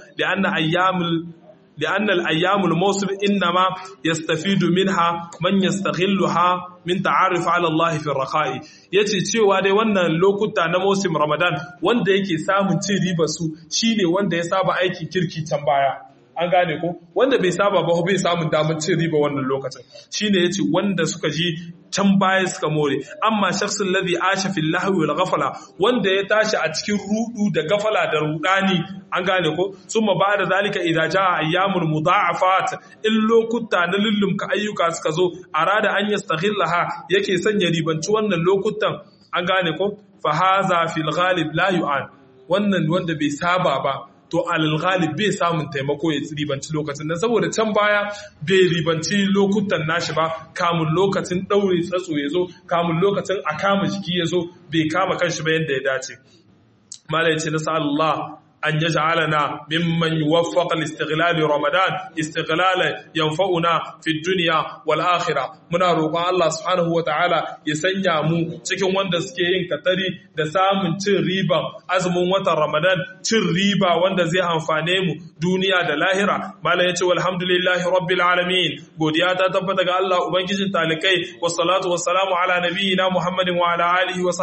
لأن الأيام الموسم إنما يستفيد منها من يستغلها من تعارف على الله في الرخاء yace cewa dai wannan lokuta na musim Ramadan wanda yake samun cin riba su shine wanda ya saba aikin kirki can baya an gane ko wanda bai saba ba bai samun damar cin riba wannan lokacin shine yace wanda suka ji can baya suka more amma shakhsul ladhi asha fil lahwi wal ghafala wanda ya tashi a cikin rudu da gafala da rudani an gane ko summa ba'da zalika idza jaa ayyamul mudha'afat in lokuta na lullumka ayyuka suka zo arada an yastaghillaha yake sanya ribanci wannan lokutan an gane ko fa hadha fil ghalib la yu'an wannan wanda bai saba ba to alal ghalib bai samun taimako ya ribanci lokacin nan saboda can baya bai ribanci lokutan nashi ba kamun lokacin daure tsatso yazo kamun lokacin a kama jiki yazo bai kama kanshi ba yanda ya dace malai ce nasa Allah أن يجعلنا ممن يوفق لاستغلال رمضان استغلالا ينفعنا في الدنيا والآخرة muna roƙon Allah subhanahu wataala ya sanya mu cikin wanda suke yin katari da samun cin riba azumin watan Ramadan cin riba wanda zai amfane mu duniya da lahira mallan yace walhamdulillahi rabbil alamin godiya ta tabbata ga Allah ubangijin talikai wassalatu wassalamu ala nabiyyina Muhammadin wa ala alihi wa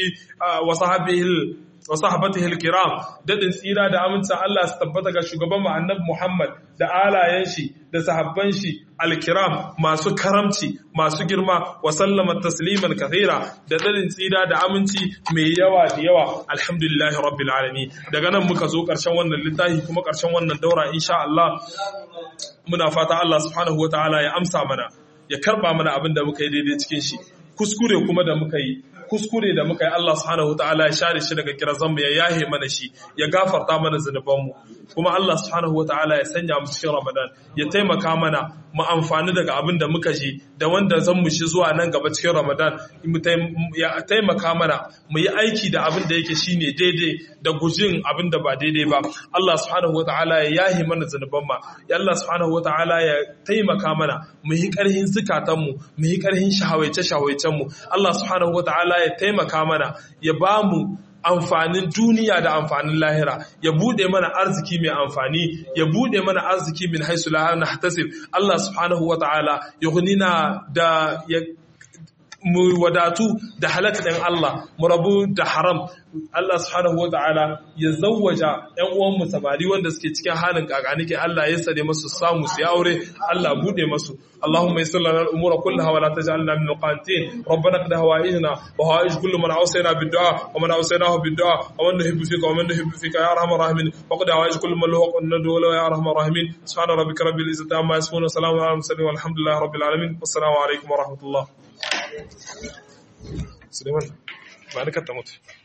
sahabatihi al-kiram dadin tsira da amincin Allah su tabbata ga shugaban mu annabi Muhammad da alayen shi da sahabban shi al-kiram masu karamci masu girma wa sallama tasliman kathira da dadin tsira da aminci mai yawa da yawa alhamdulillahi rabbil alamin daga nan muka zo karshen wannan littafi kuma karshen wannan daura insha Allah muna fata Allah subhanahu wataala ya amsa mana ya karba mana abin da muka yi daidai cikin shi kuskure kuma da muka yi Allah subhanahu wataala ya share shi daga kirazan mu ya yahe mana shi ya gafarta mana zanuban mu kuma Allah subhanahu wataala ya sanya mu cikin Ramadan ya taimaka mana mu amfani daga abin da muka ji da wanda zan mu shi zuwa nan gaba cikin Ramadan ya taimaka mana mu yi aiki da abin da yake shine daidai da gujin abin da ba daidai ba Allah subhanahu wataala ya yahe mana zanuban mu ya Allah subhanahu wataala ya taimaka mana mu yi karhin zakatan mu mu yi karhin shahawaice mu Allah subhanahu wataala ya taimaka mana ya ba mu amfanin duniya da amfanin lahira ya bude mana arziki mai amfani ya bude mana arziki min haisu la nahtasib Allah subhanahu wataala ya gunina da ya mu wadatu da halak ɗin Allah mu rabu da haram. Allah subhanahu wa ta'ala ya zawwaja ƴan uwan mu samari wanda suke cikin halin kakanike Allah ya sare masu samu su aure Allah bude masu. Allahumma yassir lana al-umura kullaha wa la taj'alna min al-qanitin. Rabbana qad hawaijna wa hawaij kullu man awsayna bid-du'a wa man awsaynahu bid-du'a wa man nuhibbu fika wa man nuhibbu fika ya arhamar rahimin wa qad hawaij kullu man lahu haqqun nadu ya arhamar rahimin. Subhana rabbika rabbil izzati amma yasifun wa salamun ala al-mursalin walhamdulillahi rabbil alamin. Wassalamu alaikum wa rahmatullah. Suleiman, ba ni ka ta mutu.